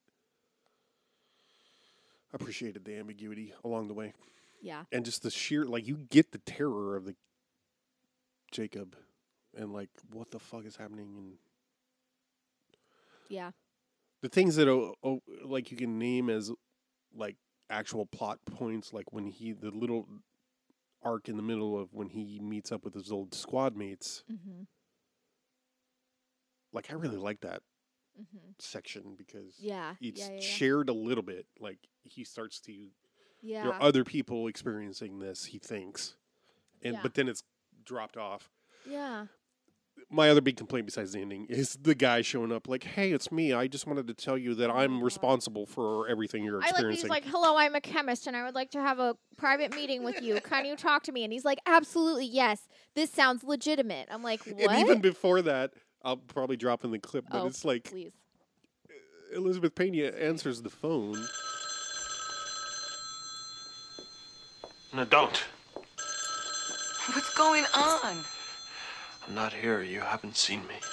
S2: appreciated the ambiguity along the way.
S1: Yeah.
S2: And just the sheer, like, you get the terror of the Jacob and like what the fuck is happening, and
S1: Yeah.
S2: the things that like you can name as like actual plot points, like when the little arc in the middle of when he meets up with his old squad mates.
S1: Mm-hmm.
S2: Like I really like that
S1: Mm-hmm.
S2: section because
S1: Yeah.
S2: it's
S1: Yeah.
S2: shared a little bit. Like he starts to
S1: Yeah.
S2: there are other people experiencing this, he thinks, and
S1: Yeah.
S2: but then it's dropped off.
S1: Yeah.
S2: My other big complaint besides the ending is the guy showing up like, "Hey, it's me. I just wanted to tell you that
S1: Oh my
S2: I'm
S1: God.
S2: responsible for everything you're
S1: I like
S2: experiencing."
S1: he's like, hello, I'm a chemist and I would like to have a private meeting with you. Can you talk to me? And he's like, absolutely, yes. This sounds legitimate. I'm like, what?
S2: And even before that, I'll probably drop in the clip, but
S1: Oh,
S2: it's like
S1: please.
S2: Elizabeth Pena answers the phone.
S6: No, don't.
S5: What's going on?
S6: I'm not here. You haven't seen me.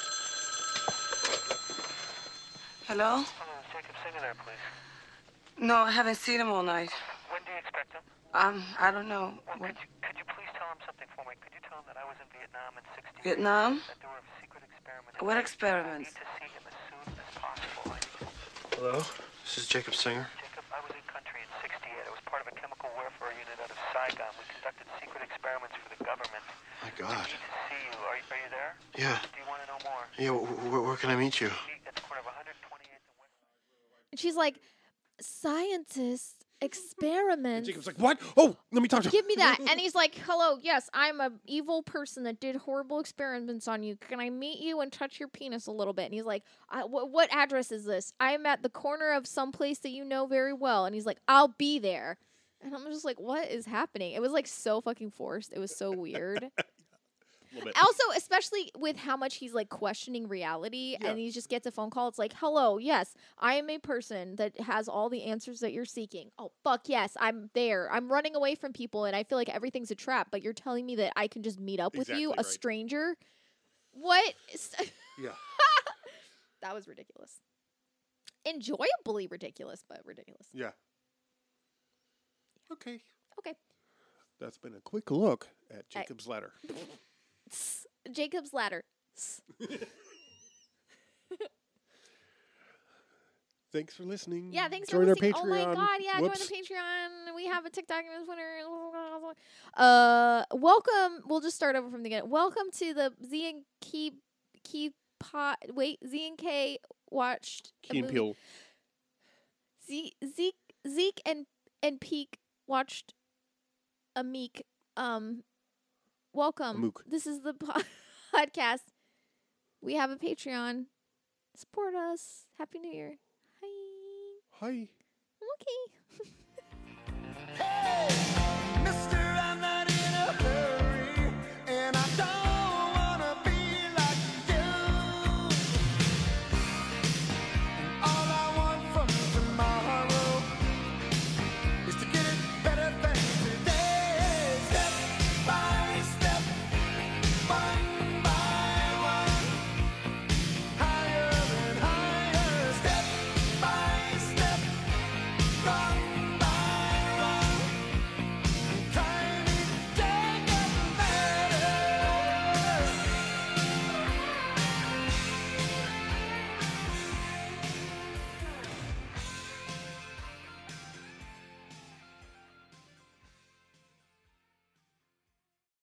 S5: Hello?
S3: Hello, is Jacob Singer there, please?
S5: No, I haven't seen him all night.
S3: When do you expect him?
S5: I don't know.
S3: Well,
S5: What?
S3: could you please tell him something for me? Could you tell him that I was in Vietnam in 60
S5: Vietnam?
S3: that there were secret experiments.
S5: What
S3: I
S5: experiments?
S3: need to see him as soon as possible.
S6: Hello? This is Jacob Singer.
S3: Jacob, I was in country in 68. I was part of a chemical warfare unit out of Saigon. We conducted secret experiments for the government.
S6: My
S3: I
S6: God.
S3: need to see you. Are you there?
S6: Yeah.
S3: Do you want to know more?
S6: Yeah, where can I meet you?
S3: Meet at the corner of 128th and West.
S1: And she's like, scientists, experiments.
S2: Jacob's like, "What? Oh, let me talk to him."
S1: Give me that. And he's like, hello, yes, I'm a evil person that did horrible experiments on you. Can I meet you and touch your penis a little bit? And he's like, what address is this? I'm at the corner of some place that you know very well. And he's like, I'll be there. And I'm just like, what is happening? It was like so fucking forced. It was so weird.
S2: Little bit.
S1: Also, especially with how much he's like questioning reality and he just gets a phone call. It's like, hello, yes, I am a person that has all the answers that you're seeking. Oh, fuck yes, I'm there. I'm running away from people and I feel like everything's a trap, but you're telling me that I can just meet up with you,
S2: Exactly
S1: a
S2: right.
S1: stranger? What?
S2: Yeah.
S1: That was ridiculous. Enjoyably ridiculous, but ridiculous.
S2: Yeah. Okay.
S1: Okay.
S2: That's been a quick look at Jacob's Ladder.
S1: Jacob's Ladder.
S2: Thanks for listening.
S1: Yeah, thanks
S2: Join
S1: for
S2: our
S1: listening.
S2: Patreon.
S1: Oh my god, yeah,
S2: Whoops.
S1: join the Patreon. We have a TikTok and Twitter. Welcome. We'll just start over from the beginning. Welcome to the Z and K watched a
S2: Key and
S1: movie.
S2: Peele.
S1: Zeke and Peek watched a Meek. Welcome.
S2: A mook.
S1: This is the podcast. We have a Patreon. Support us. Happy New Year. Hi.
S2: Hi.
S1: Okay.